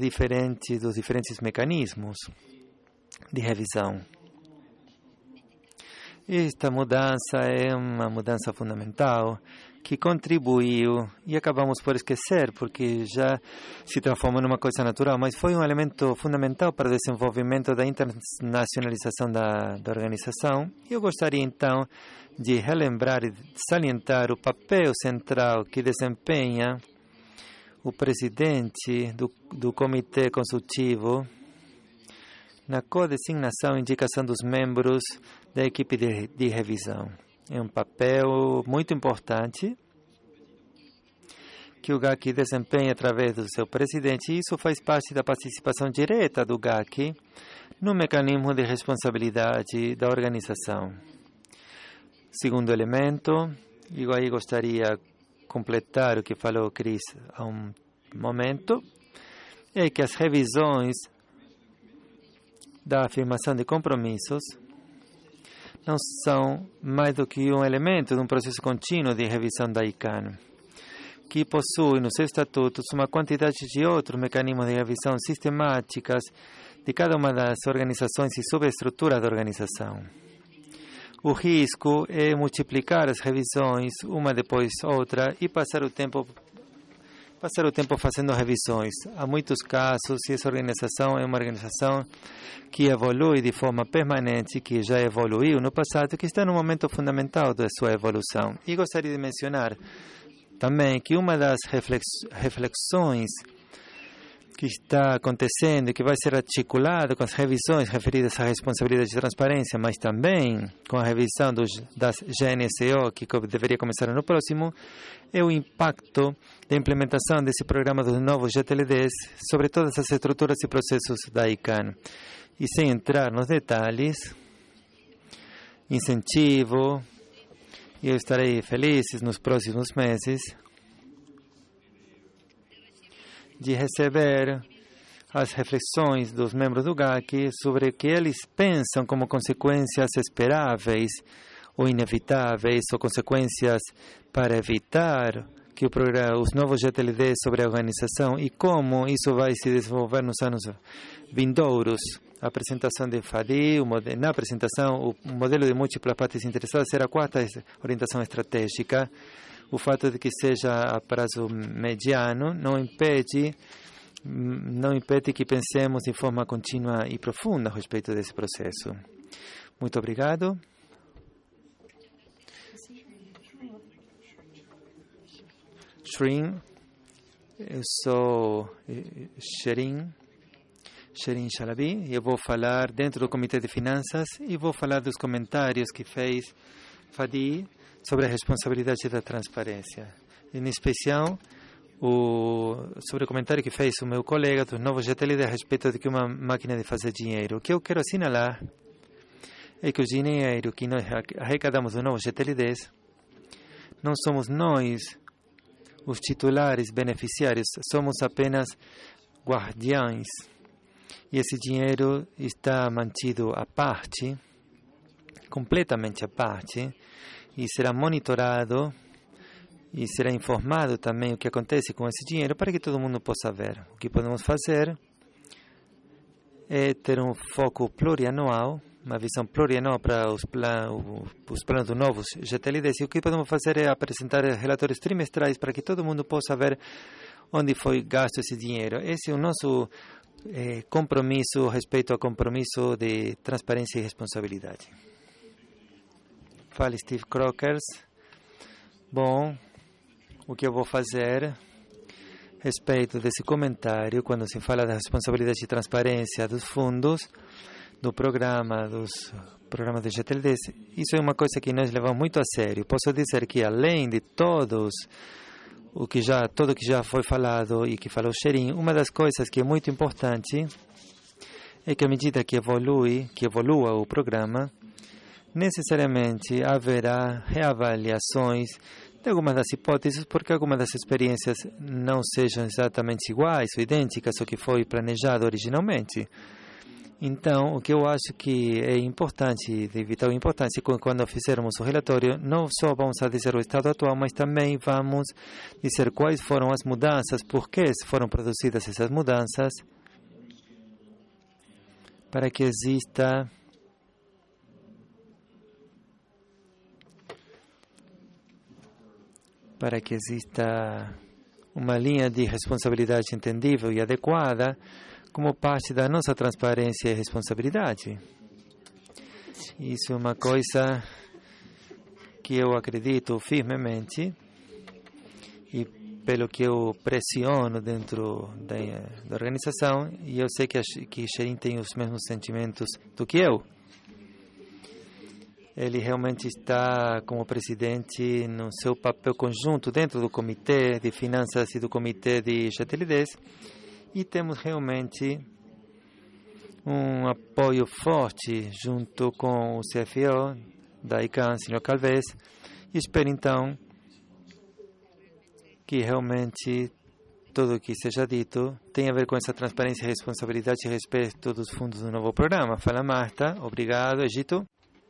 diferentes mecanismos de revisão. Esta mudança é uma mudança fundamental que contribuiu e acabamos por esquecer porque já se transformou numa coisa natural, mas foi um elemento fundamental para o desenvolvimento da internacionalização da organização. Eu gostaria então de relembrar e salientar o papel central que desempenha o presidente do Comitê Consultivo na codesignação e indicação dos membros da equipe de revisão. É um papel muito importante que o GAC desempenha através do seu presidente, e isso faz parte da participação direta do GAC no mecanismo de responsabilidade da organização. Segundo elemento, e aí gostaria de completar o que falou Cris há um momento, é que as revisões da afirmação de compromissos não são mais do que um elemento de um processo contínuo de revisão da ICANN, que possui nos seus estatutos uma quantidade de outros mecanismos de revisão sistemáticas de cada uma das organizações e subestruturas da organização. O risco é multiplicar as revisões uma depois outra e passar o tempo fazendo revisões. Há muitos casos, e essa organização é uma organização que evolui de forma permanente, que já evoluiu no passado, que está num momento fundamental da sua evolução. E gostaria de mencionar também que uma das reflexões que está acontecendo e que vai ser articulado com as revisões referidas à responsabilidade de transparência, mas também com a revisão das GNSO, que deveria começar no próximo, é o impacto da implementação desse programa dos novos GTLDs sobre todas as estruturas e processos da ICANN. E sem entrar nos detalhes, incentivo, e eu estarei feliz nos próximos meses de receber as reflexões dos membros do GAC sobre o que eles pensam como consequências esperáveis ou inevitáveis, ou consequências para evitar que os novos GTLDs sobre a organização e como isso vai se desenvolver nos anos vindouros. A apresentação de FADI, na apresentação, o modelo de múltiplas partes interessadas será a quarta orientação estratégica. O fato de que seja a prazo mediano não impede que pensemos de forma contínua e profunda a respeito desse processo. Muito obrigado. Shrin, eu sou Sherin Chalabi, e eu vou falar dentro do Comitê de Finanças e vou falar dos comentários que fez Fadi sobre a responsabilidade da transparência. Em especial, sobre o comentário que fez o meu colega dos novos GTLD a respeito de que uma máquina de fazer dinheiro. O que eu quero assinalar é que o dinheiro que nós arrecadamos dos novos GTLDs não somos nós os titulares beneficiários, somos apenas guardiães. E esse dinheiro está mantido à parte, completamente à parte, e será monitorado e será informado também o que acontece com esse dinheiro para que todo mundo possa ver. O que podemos fazer é ter um foco plurianual, uma visão plurianual para os planos dos novos GTLDs. E o que podemos fazer é apresentar relatórios trimestrais para que todo mundo possa ver onde foi gasto esse dinheiro. Esse é o nosso compromisso, respeito ao compromisso de transparência e responsabilidade. Fala Steve Crockers. Bom, o que eu vou fazer a respeito desse comentário, quando se fala da responsabilidade e transparência dos fundos, do programa, dos programas de GTLDs, isso é uma coisa que nós levamos muito a sério. Posso dizer que, além de tudo que já foi falado e que falou Sherin, uma das coisas que é muito importante é que, à medida que evolua o programa, necessariamente haverá reavaliações de algumas das hipóteses, porque algumas das experiências não sejam exatamente iguais ou idênticas ao que foi planejado originalmente. Então, o que eu acho que é importante, de vital importância, quando fizermos o relatório, não só vamos a dizer o estado atual, mas também vamos dizer quais foram as mudanças, por que foram produzidas essas mudanças, para que exista para que exista uma linha de responsabilidade entendível e adequada como parte da nossa transparência e responsabilidade. Isso é uma coisa que eu acredito firmemente e pelo que eu pressiono dentro da organização, e eu sei que Sherin tem os mesmos sentimentos do que eu. Ele realmente está como presidente no seu papel conjunto dentro do Comitê de Finanças e do Comitê de GTLDs, e temos realmente um apoio forte junto com o CFO da ICANN, Sr. Calvez, e espero então que realmente tudo o que seja dito tem a ver com essa transparência, responsabilidade e respeito dos fundos do novo programa. Fala Marta, obrigado. Egito?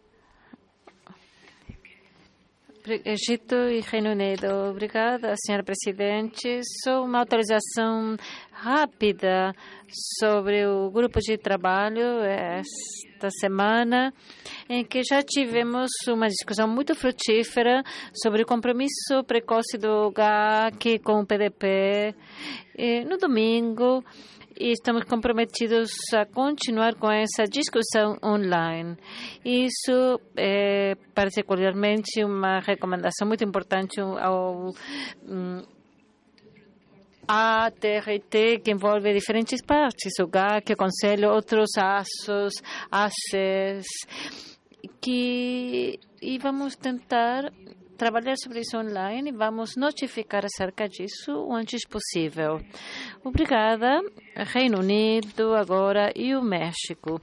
Egito e Reino Unido. Obrigada, senhora Presidente. Só uma atualização rápida sobre o grupo de trabalho esta semana, em que já tivemos uma discussão muito frutífera sobre o compromisso precoce do GAC com o PDP no domingo. E estamos comprometidos a continuar com essa discussão online. Isso é particularmente uma recomendação muito importante ao ATRT, que envolve diferentes partes, o GAC, o Conselho, outros ACES, e vamos tentar trabalhar sobre isso online e vamos notificar acerca disso o antes possível. Obrigada. Reino Unido agora e o México.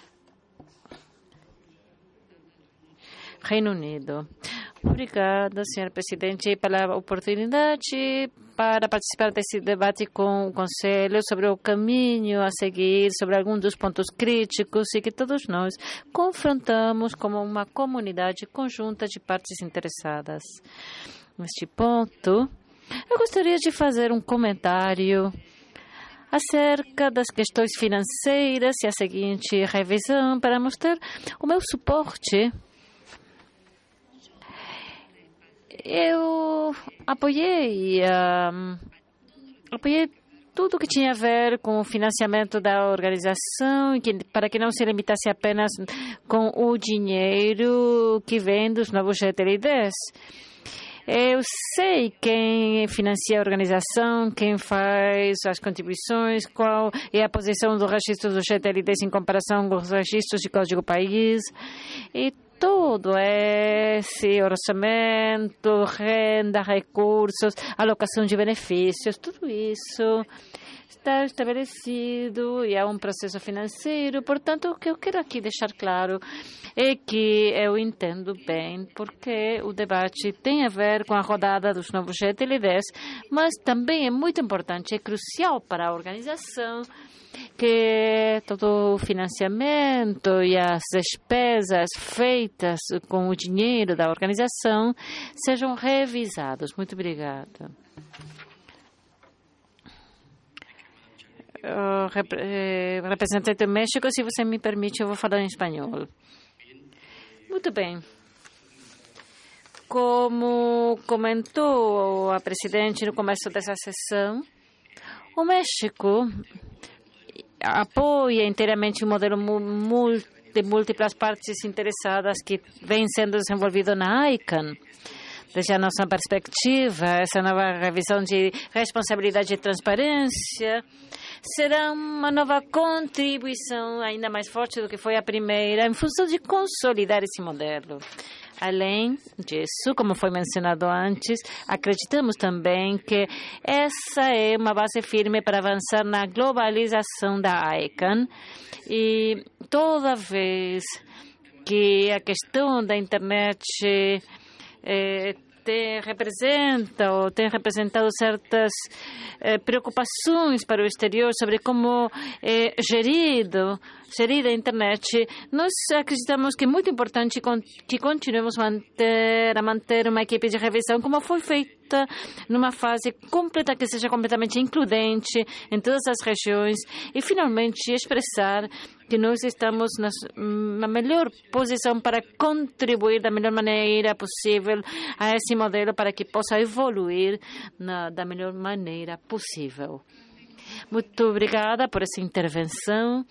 Reino Unido. Obrigada, senhora Presidente, pela oportunidade para participar desse debate com o Conselho sobre o caminho a seguir, sobre alguns dos pontos críticos e que todos nós confrontamos como uma comunidade conjunta de partes interessadas. Neste ponto, eu gostaria de fazer um comentário acerca das questões financeiras e a seguinte revisão para mostrar o meu suporte. Eu apoiei tudo que tinha a ver com o financiamento da organização, para que não se limitasse apenas com o dinheiro que vem dos novos GTLDs. Eu sei quem financia a organização, quem faz as contribuições, qual é a posição do registro dos GTLDs em comparação com os registros de código país. E todo esse orçamento, renda, recursos, alocação de benefícios, tudo isso está estabelecido e há um processo financeiro. Portanto, o que eu quero aqui deixar claro é que eu entendo bem porque o debate tem a ver com a rodada dos novos GTLDs, mas também é muito importante, é crucial para a organização que todo o financiamento e as despesas feitas com o dinheiro da organização sejam revisados. Muito obrigada. Representante do México, se você me permite, eu vou falar em espanhol. Muito bem. Como comentou a presidente no começo dessa sessão, o México apoia inteiramente o modelo de múltiplas partes interessadas que vem sendo desenvolvido na ICANN. Desde a nossa perspectiva, essa nova revisão de responsabilidade e transparência será uma nova contribuição ainda mais forte do que foi a primeira, em função de consolidar esse modelo. Além disso, como foi mencionado antes, acreditamos também que essa é uma base firme para avançar na globalização da ICANN, e toda vez que a questão da internet tem representado certas preocupações para o exterior sobre como é gerido gerir a internet, nós acreditamos que é muito importante que continuemos a manter uma equipe de revisão como foi feita numa fase completa, que seja completamente includente em todas as regiões e finalmente expressar que nós estamos na melhor posição para contribuir da melhor maneira possível a esse modelo para que possa evoluir da melhor maneira possível. Muito obrigada por essa intervenção.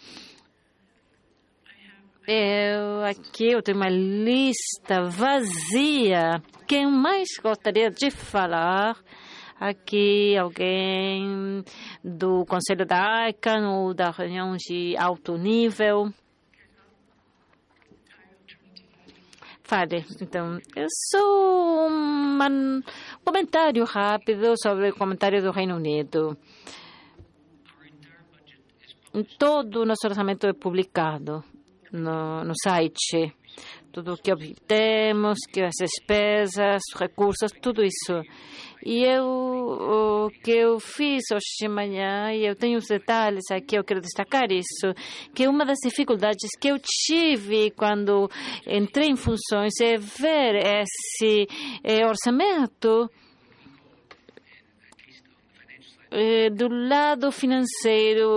Eu tenho uma lista vazia. Quem mais gostaria de falar? Aqui, alguém do Conselho da ICANN ou da reunião de alto nível? Fale. Então, eu sou um comentário rápido sobre o comentário do Reino Unido. Todo o nosso orçamento é publicado no site. Tudo o que obtemos, que as despesas, recursos, tudo isso. E o que eu fiz hoje de manhã, e eu tenho os detalhes aqui, eu quero destacar isso, que uma das dificuldades que eu tive quando entrei em funções é ver esse orçamento do lado financeiro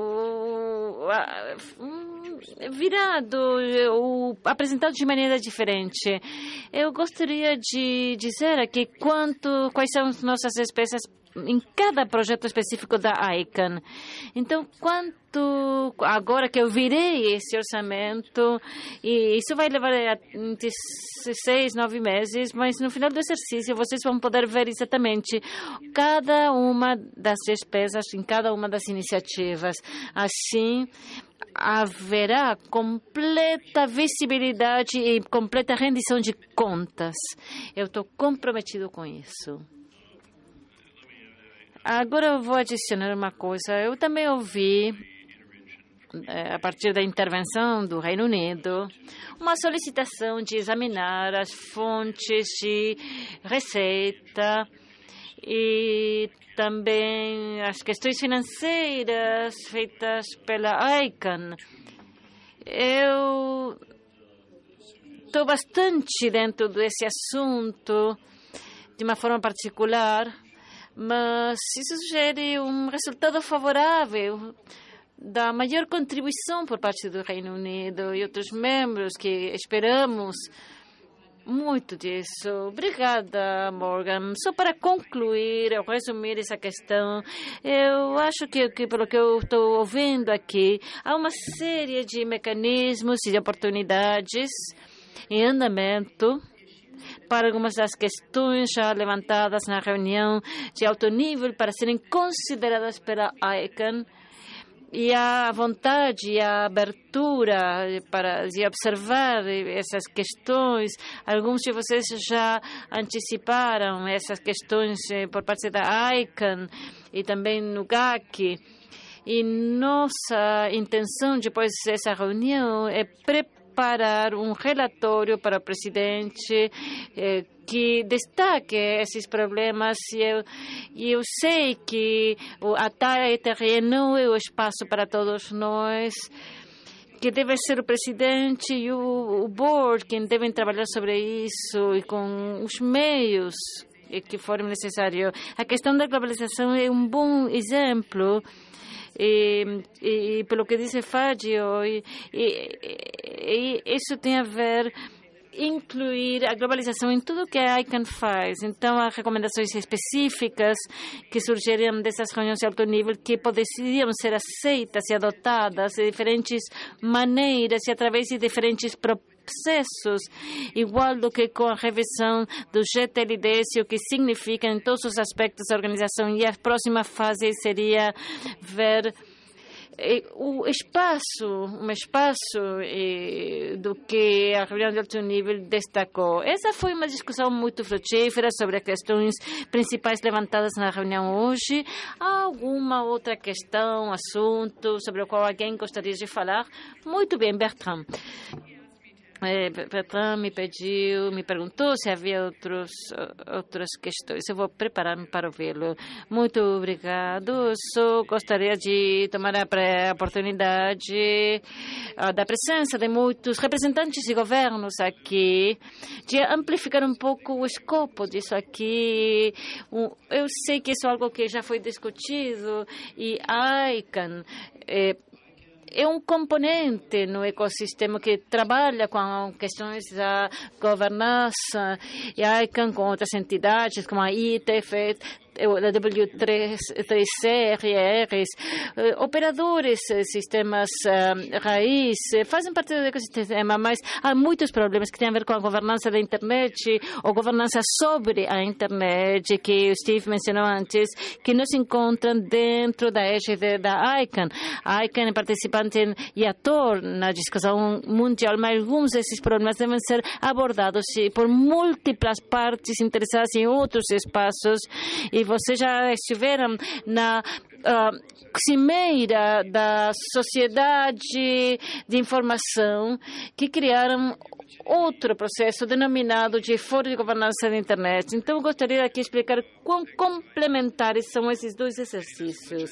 virado, apresentado de maneira diferente. Eu gostaria de dizer aqui quais são as nossas despesas em cada projeto específico da ICANN. Então, agora que eu virei esse orçamento, e isso vai levar entre 6, 9 meses, mas no final do exercício vocês vão poder ver exatamente cada uma das despesas em cada uma das iniciativas. Assim, haverá completa visibilidade e completa rendição de contas. Eu estou comprometido com isso. Agora eu vou adicionar uma coisa. Eu também ouvi, a partir da intervenção do Reino Unido, uma solicitação de examinar as fontes de receita e também as questões financeiras feitas pela ICANN. Eu estou bastante dentro desse assunto, de uma forma particular, mas isso sugere um resultado favorável da maior contribuição por parte do Reino Unido e outros membros que esperamos muito disso. Obrigada, Morgan. Só para concluir, eu resumir essa questão, eu acho que pelo que eu estou ouvindo aqui, há uma série de mecanismos e de oportunidades em andamento para algumas das questões já levantadas na reunião de alto nível para serem consideradas pela ICANN, e a vontade e a abertura de observar essas questões. Alguns de vocês já anteciparam essas questões por parte da ICANN e também no GAC. E nossa intenção depois dessa reunião é preparar um relatório para o presidente que destaque esses problemas. E eu sei que a TAETRE não é o espaço para todos nós, que deve ser o presidente e o board quem devem trabalhar sobre isso e com os meios que forem necessários. A questão da globalização é um bom exemplo. E pelo que disse Fádio, isso tem a ver incluir a globalização em tudo que a ICANN faz. Então, há recomendações específicas que surgiriam dessas reuniões de alto nível que poderiam ser aceitas e adotadas de diferentes maneiras e através de diferentes processos, igual do que com a revisão do GTLDs e o que significa em todos os aspectos da organização. E a próxima fase seria ver um espaço do que a reunião de alto nível destacou. Essa foi uma discussão muito frutífera sobre as questões principais levantadas na reunião hoje. Há alguma outra questão, assunto sobre o qual alguém gostaria de falar? Muito bem, Bertrand. Bertrand me perguntou se havia outras questões. Eu vou preparar-me para ouvi-lo. Muito obrigado. Só gostaria de tomar a oportunidade da presença de muitos representantes de governos aqui, de amplificar um pouco o escopo disso aqui. Eu sei que isso é algo que já foi discutido e a ICANN é um componente no ecossistema que trabalha com questões da governança e a ICANN com outras entidades como a ITF, a W3C, RRs, operadores, sistemas raiz, fazem parte do ecossistema, mas há muitos problemas que têm a ver com a governança da internet ou governança sobre a internet, que o Steve mencionou antes, que não se encontram dentro da égide da ICANN. A ICANN é participante e ator na discussão mundial, mas alguns desses problemas devem ser abordados por múltiplas partes interessadas em outros espaços, e vocês já estiveram na cimeira da sociedade de informação que criaram outro processo denominado de Fórum de Governança da Internet. Então, eu gostaria aqui de explicar quão complementares são esses dois exercícios.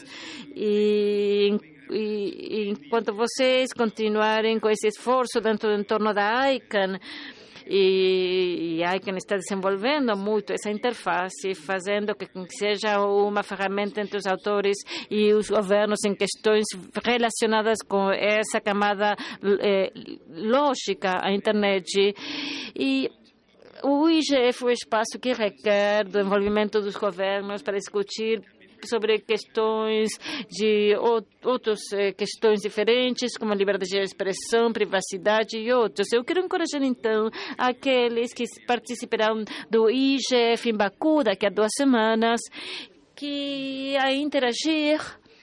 E enquanto vocês continuarem com esse esforço dentro do entorno da ICANN, e a ICANN está desenvolvendo muito essa interface, fazendo que seja uma ferramenta entre os autores e os governos em questões relacionadas com essa camada lógica à internet. E o IGF é o espaço que requer do envolvimento dos governos para discutir sobre questões de outras questões diferentes, como a liberdade de expressão, privacidade e outros. Eu quero encorajar, então, aqueles que participarão do IGF em Baku daqui a 2 semanas, a interagir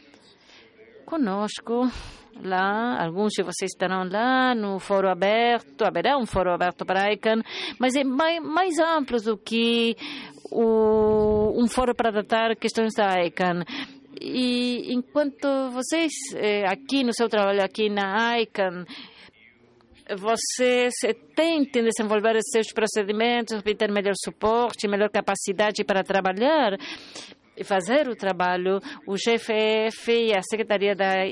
conosco lá. Alguns de vocês estarão lá no fórum aberto, haverá um fórum aberto para a ICANN, mas é mais amplo do que um fórum para tratar questões da ICANN. E enquanto vocês, aqui no seu trabalho, aqui na ICANN, vocês tentem desenvolver os seus procedimentos, obter melhor suporte, melhor capacidade para trabalhar e fazer o trabalho, o GFF e a Secretaria da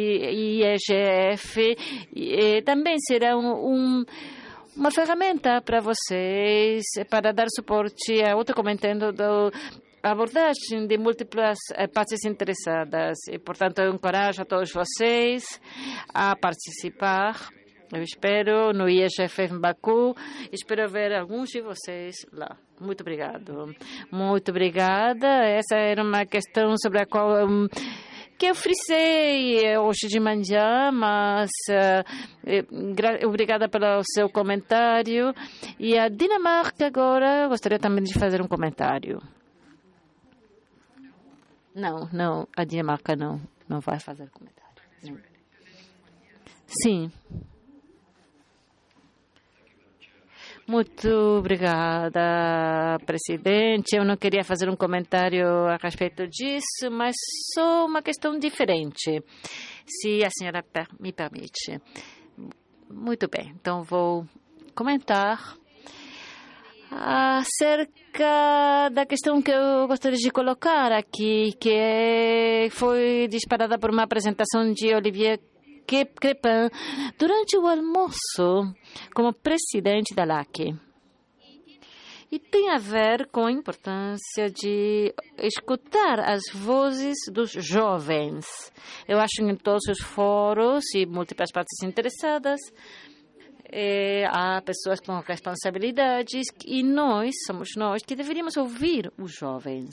IEGF também serão uma ferramenta para vocês, para dar suporte a outro comentando a abordagem de múltiplas partes interessadas. E, portanto, eu encorajo a todos vocês a participar. Eu espero no IGF em Baku. Espero ver alguns de vocês lá. Muito obrigado. Muito obrigada. Essa era uma questão sobre a qual que eu frisei hoje de manhã, mas obrigada pelo seu comentário. E a Dinamarca agora gostaria também de fazer um comentário. Não, a Dinamarca não vai fazer comentário. Não. Sim. Muito obrigada, presidente. Eu não queria fazer um comentário a respeito disso, mas só uma questão diferente, se a senhora me permite. Muito bem, então vou comentar acerca da questão que eu gostaria de colocar aqui, que foi disparada por uma apresentação de Olivier Crepin durante o almoço como presidente da LAC. E tem a ver com a importância de escutar as vozes dos jovens. Eu acho que em todos os fóruns e múltiplas partes interessadas há pessoas com responsabilidades e somos nós que deveríamos ouvir os jovens.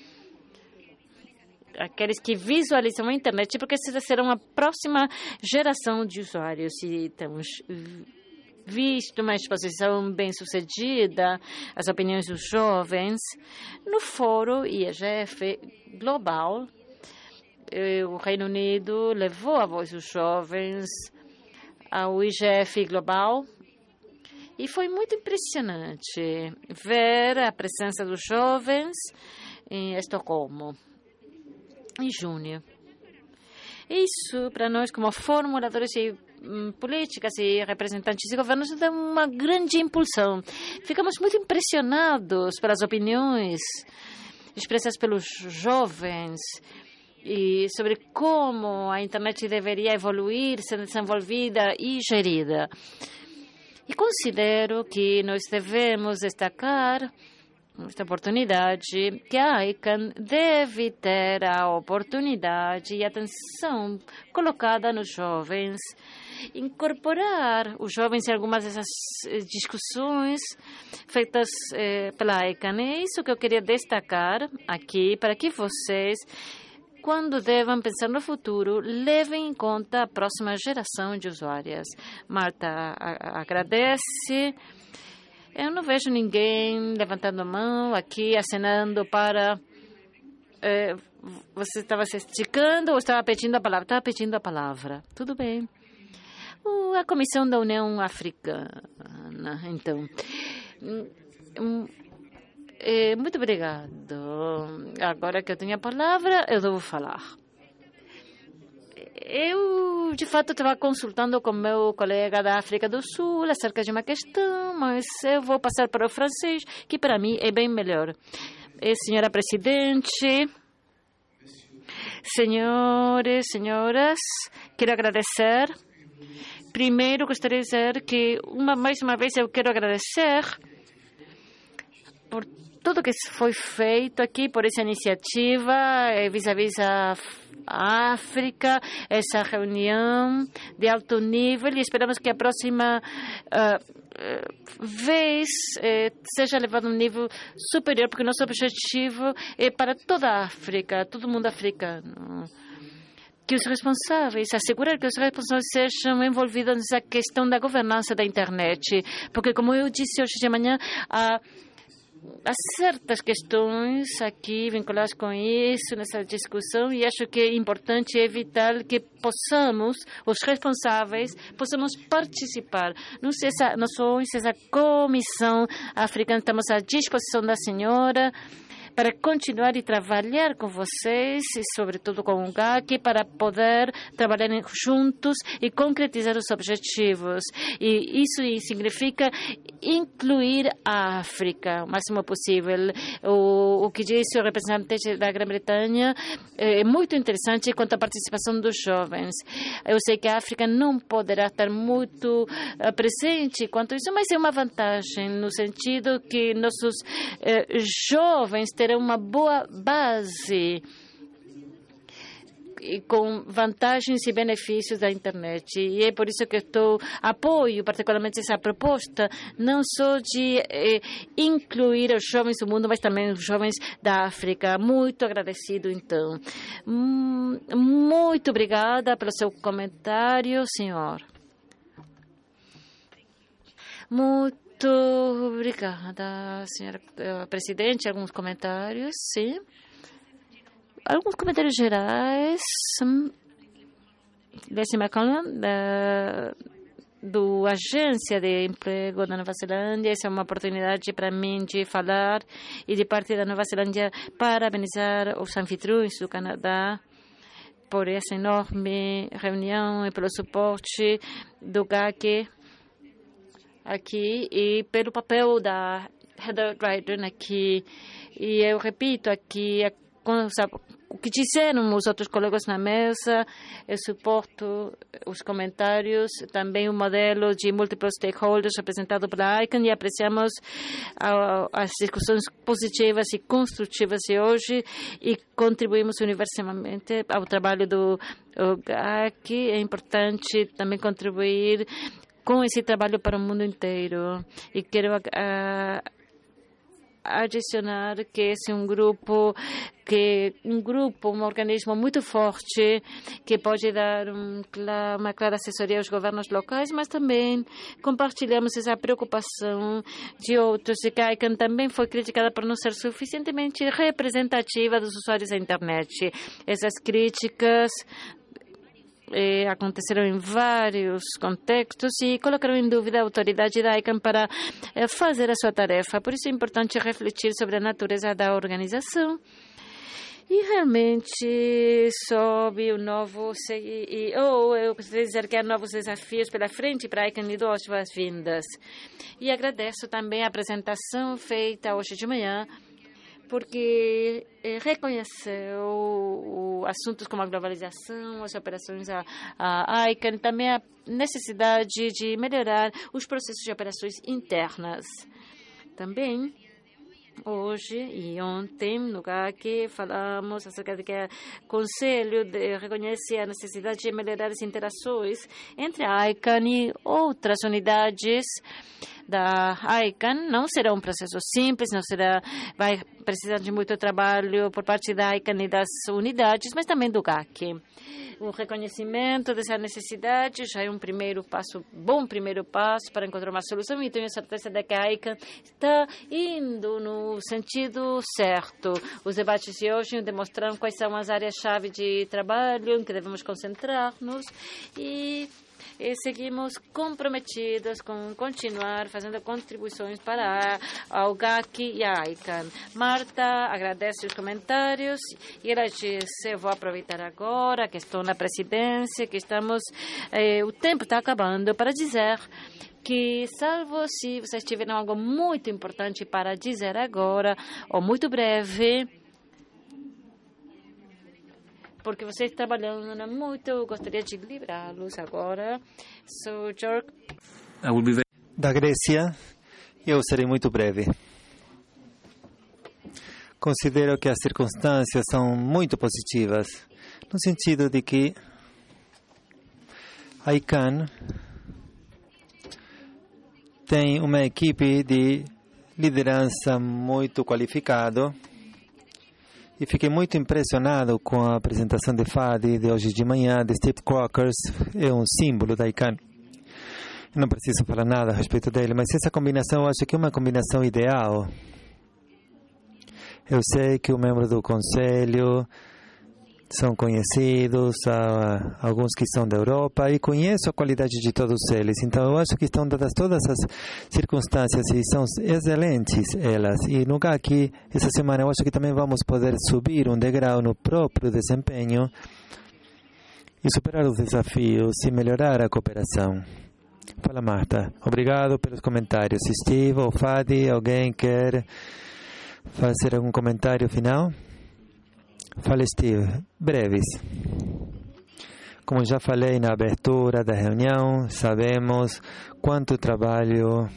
Aqueles que visualizam a internet, porque essa será uma próxima geração de usuários. E temos visto uma exposição bem-sucedida, as opiniões dos jovens, no fórum IEGF Global. O Reino Unido levou a voz dos jovens ao IGF Global e foi muito impressionante ver a presença dos jovens em Estocolmo, em junho. Isso, para nós, como formuladores de políticas e representantes de governos dão uma grande impulsão. Ficamos muito impressionados pelas opiniões expressas pelos jovens e sobre como a internet deveria evoluir, ser desenvolvida e gerida. E considero que nós devemos destacar esta oportunidade, que a ICANN deve ter a oportunidade e atenção colocada nos jovens, incorporar os jovens em algumas dessas discussões feitas pela ICANN. É isso que eu queria destacar aqui, para que vocês, quando devam pensar no futuro, levem em conta a próxima geração de usuárias. Marta agradece. Eu não vejo ninguém levantando a mão aqui, acenando para... você estava se esticando ou estava pedindo a palavra? Estava pedindo a palavra. Tudo bem. A Comissão da União Africana, então. Muito obrigado. Agora que eu tenho a palavra, eu devo falar. Eu, de fato, estava consultando com meu colega da África do Sul acerca de uma questão, mas eu vou passar para o francês, que para mim é bem melhor. Senhora Presidente, senhores, senhoras, quero agradecer. Primeiro, gostaria de dizer que, mais uma vez, eu quero agradecer por tudo que foi feito aqui, por essa iniciativa vis-à-vis a África, essa reunião de alto nível, e esperamos que a próxima vez seja levado a um nível superior, porque nosso objetivo é para toda a África, todo mundo africano. Que os responsáveis, assegurar que os responsáveis sejam envolvidos nessa questão da governança da internet, porque, como eu disse hoje de manhã, há certas questões aqui vinculadas com isso, nessa discussão, e acho que é importante evitar que possamos, os responsáveis, possamos participar. Nós somos essa comissão africana, estamos à disposição da senhora para continuar e trabalhar com vocês, e sobretudo com o GAC, para poder trabalhar juntos e concretizar os objetivos. E isso significa incluir a África o máximo possível. O que disse o representante da Grã-Bretanha é muito interessante quanto à participação dos jovens. Eu sei que a África não poderá estar muito presente quanto a isso, mas é uma vantagem no sentido que nossos jovens terão uma boa base com vantagens e benefícios da internet. E é por isso que eu apoio particularmente essa proposta, não só de incluir os jovens do mundo, mas também os jovens da África. Muito agradecido, então. Muito obrigada pelo seu comentário, senhor. Muito obrigada, senhora Presidente. Alguns comentários, sim. Alguns comentários gerais. Leslie McConnell, do Agência de Emprego da Nova Zelândia. Essa é uma oportunidade para mim de falar e de parte da Nova Zelândia parabenizar os anfitriões do Canadá por essa enorme reunião e pelo suporte do GAC aqui e pelo papel da Heather Dryden aqui. E eu repito aqui o que disseram os outros colegas na mesa. Eu suporto os comentários, também o modelo de múltiplos stakeholders representado pela ICANN, e apreciamos as discussões positivas e construtivas de hoje e contribuímos universalmente ao trabalho do GAC. É importante também contribuir com esse trabalho para o mundo inteiro. E quero adicionar que esse é um organismo muito forte que pode dar uma clara assessoria aos governos locais, mas também compartilhamos essa preocupação de outros. E a ICANN também foi criticada por não ser suficientemente representativa dos usuários da internet. Essas críticas aconteceram em vários contextos e colocaram em dúvida a autoridade da ICANN para fazer a sua tarefa. Por isso é importante refletir sobre a natureza da organização E realmente sob o novo CEO, eu gostaria de dizer que há novos desafios pela frente para a ICANN e duas boas-vindas. E agradeço também a apresentação feita hoje de manhã, porque reconheceu assuntos como a globalização, as operações a ICANN, também a necessidade de melhorar os processos de operações internas. Também hoje e ontem, no GAC, falamos acerca de que o Conselho reconhece a necessidade de melhorar as interações entre a ICANN e outras unidades da ICANN. Não será um processo simples, vai precisar de muito trabalho por parte da ICANN e das unidades, mas também do GAC. O reconhecimento dessa necessidade já é um bom primeiro passo para encontrar uma solução, e tenho certeza de que a ICANN está indo no sentido certo. Os debates de hoje demonstraram quais são as áreas-chave de trabalho em que devemos concentrar-nos e seguimos comprometidas com continuar fazendo contribuições para o GAC e a ICANN. Marta agradece os comentários e ela disse: eu vou aproveitar agora que estou na presidência, que o tempo está acabando, para dizer que, salvo se vocês tiverem algo muito importante para dizer agora, ou muito breve, porque vocês trabalhando muito, eu gostaria de livrá-los agora. So, George. Da Grécia, eu serei muito breve. Considero que as circunstâncias são muito positivas, no sentido de que a ICANN tem uma equipe de liderança muito qualificada. E fiquei muito impressionado com a apresentação de Fadi de hoje de manhã, de Steve Crocker. É um símbolo da ICANN. Eu não preciso falar nada a respeito dele, mas essa combinação eu acho que é uma combinação ideal. Eu sei que os membros do Conselho são conhecidos, alguns que são da Europa, e conheço a qualidade de todos eles. Então, eu acho que estão dadas todas as circunstâncias e são excelentes elas. E no GAC, essa semana, eu acho que também vamos poder subir um degrau no próprio desempenho e superar os desafios e melhorar a cooperação. Fala, Marta. Obrigado pelos comentários. Steve ou Fadi, alguém quer fazer algum comentário final? Fala, Steve. Breves. Como já falei na abertura da reunião, sabemos quanto trabalho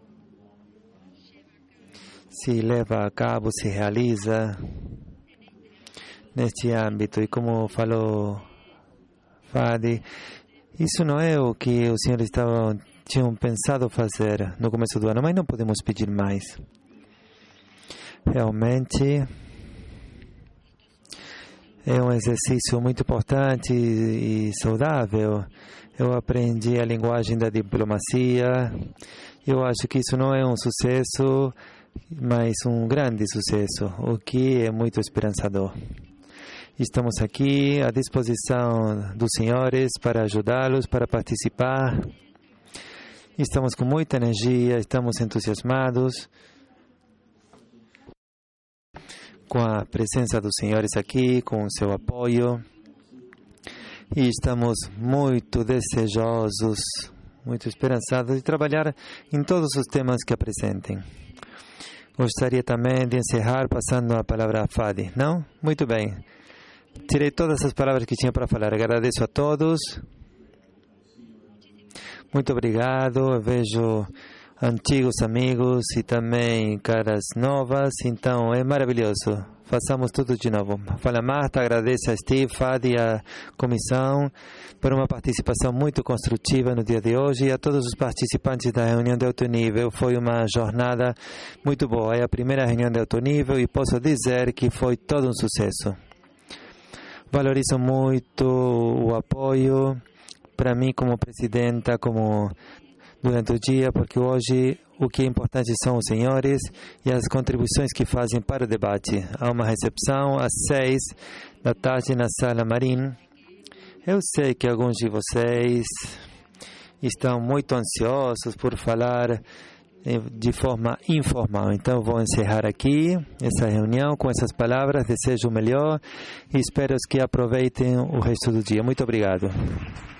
se leva a cabo, se realiza neste âmbito. E como falou Fadi, isso não é o que os senhores tinham pensado fazer no começo do ano, mas não podemos pedir mais. Realmente é um exercício muito importante e saudável. Eu aprendi a linguagem da diplomacia. Eu acho que isso não é um sucesso, mas um grande sucesso, o que é muito esperançador. Estamos aqui à disposição dos senhores para ajudá-los, para participar. Estamos com muita energia, estamos entusiasmados com a presença dos senhores aqui, com o seu apoio. E estamos muito desejosos, muito esperançados de trabalhar em todos os temas que apresentem. Gostaria também de encerrar passando a palavra a Fadi, não? Muito bem. Tirei todas as palavras que tinha para falar. Agradeço a todos. Muito obrigado. Eu vejo antigos amigos e também caras novas, então é maravilhoso. Façamos tudo de novo. Fala, Marta, agradeço a Steve, Fadi e a comissão por uma participação muito construtiva no dia de hoje e a todos os participantes da reunião de alto nível. Foi uma jornada muito boa. É a primeira reunião de alto nível e posso dizer que foi todo um sucesso. Valorizo muito o apoio para mim como presidenta, durante o dia, porque hoje o que é importante são os senhores e as contribuições que fazem para o debate. Há uma recepção às 18h na Sala Marin. Eu sei que alguns de vocês estão muito ansiosos por falar de forma informal. Então, vou encerrar aqui essa reunião com essas palavras. Desejo o melhor e espero que aproveitem o resto do dia. Muito obrigado.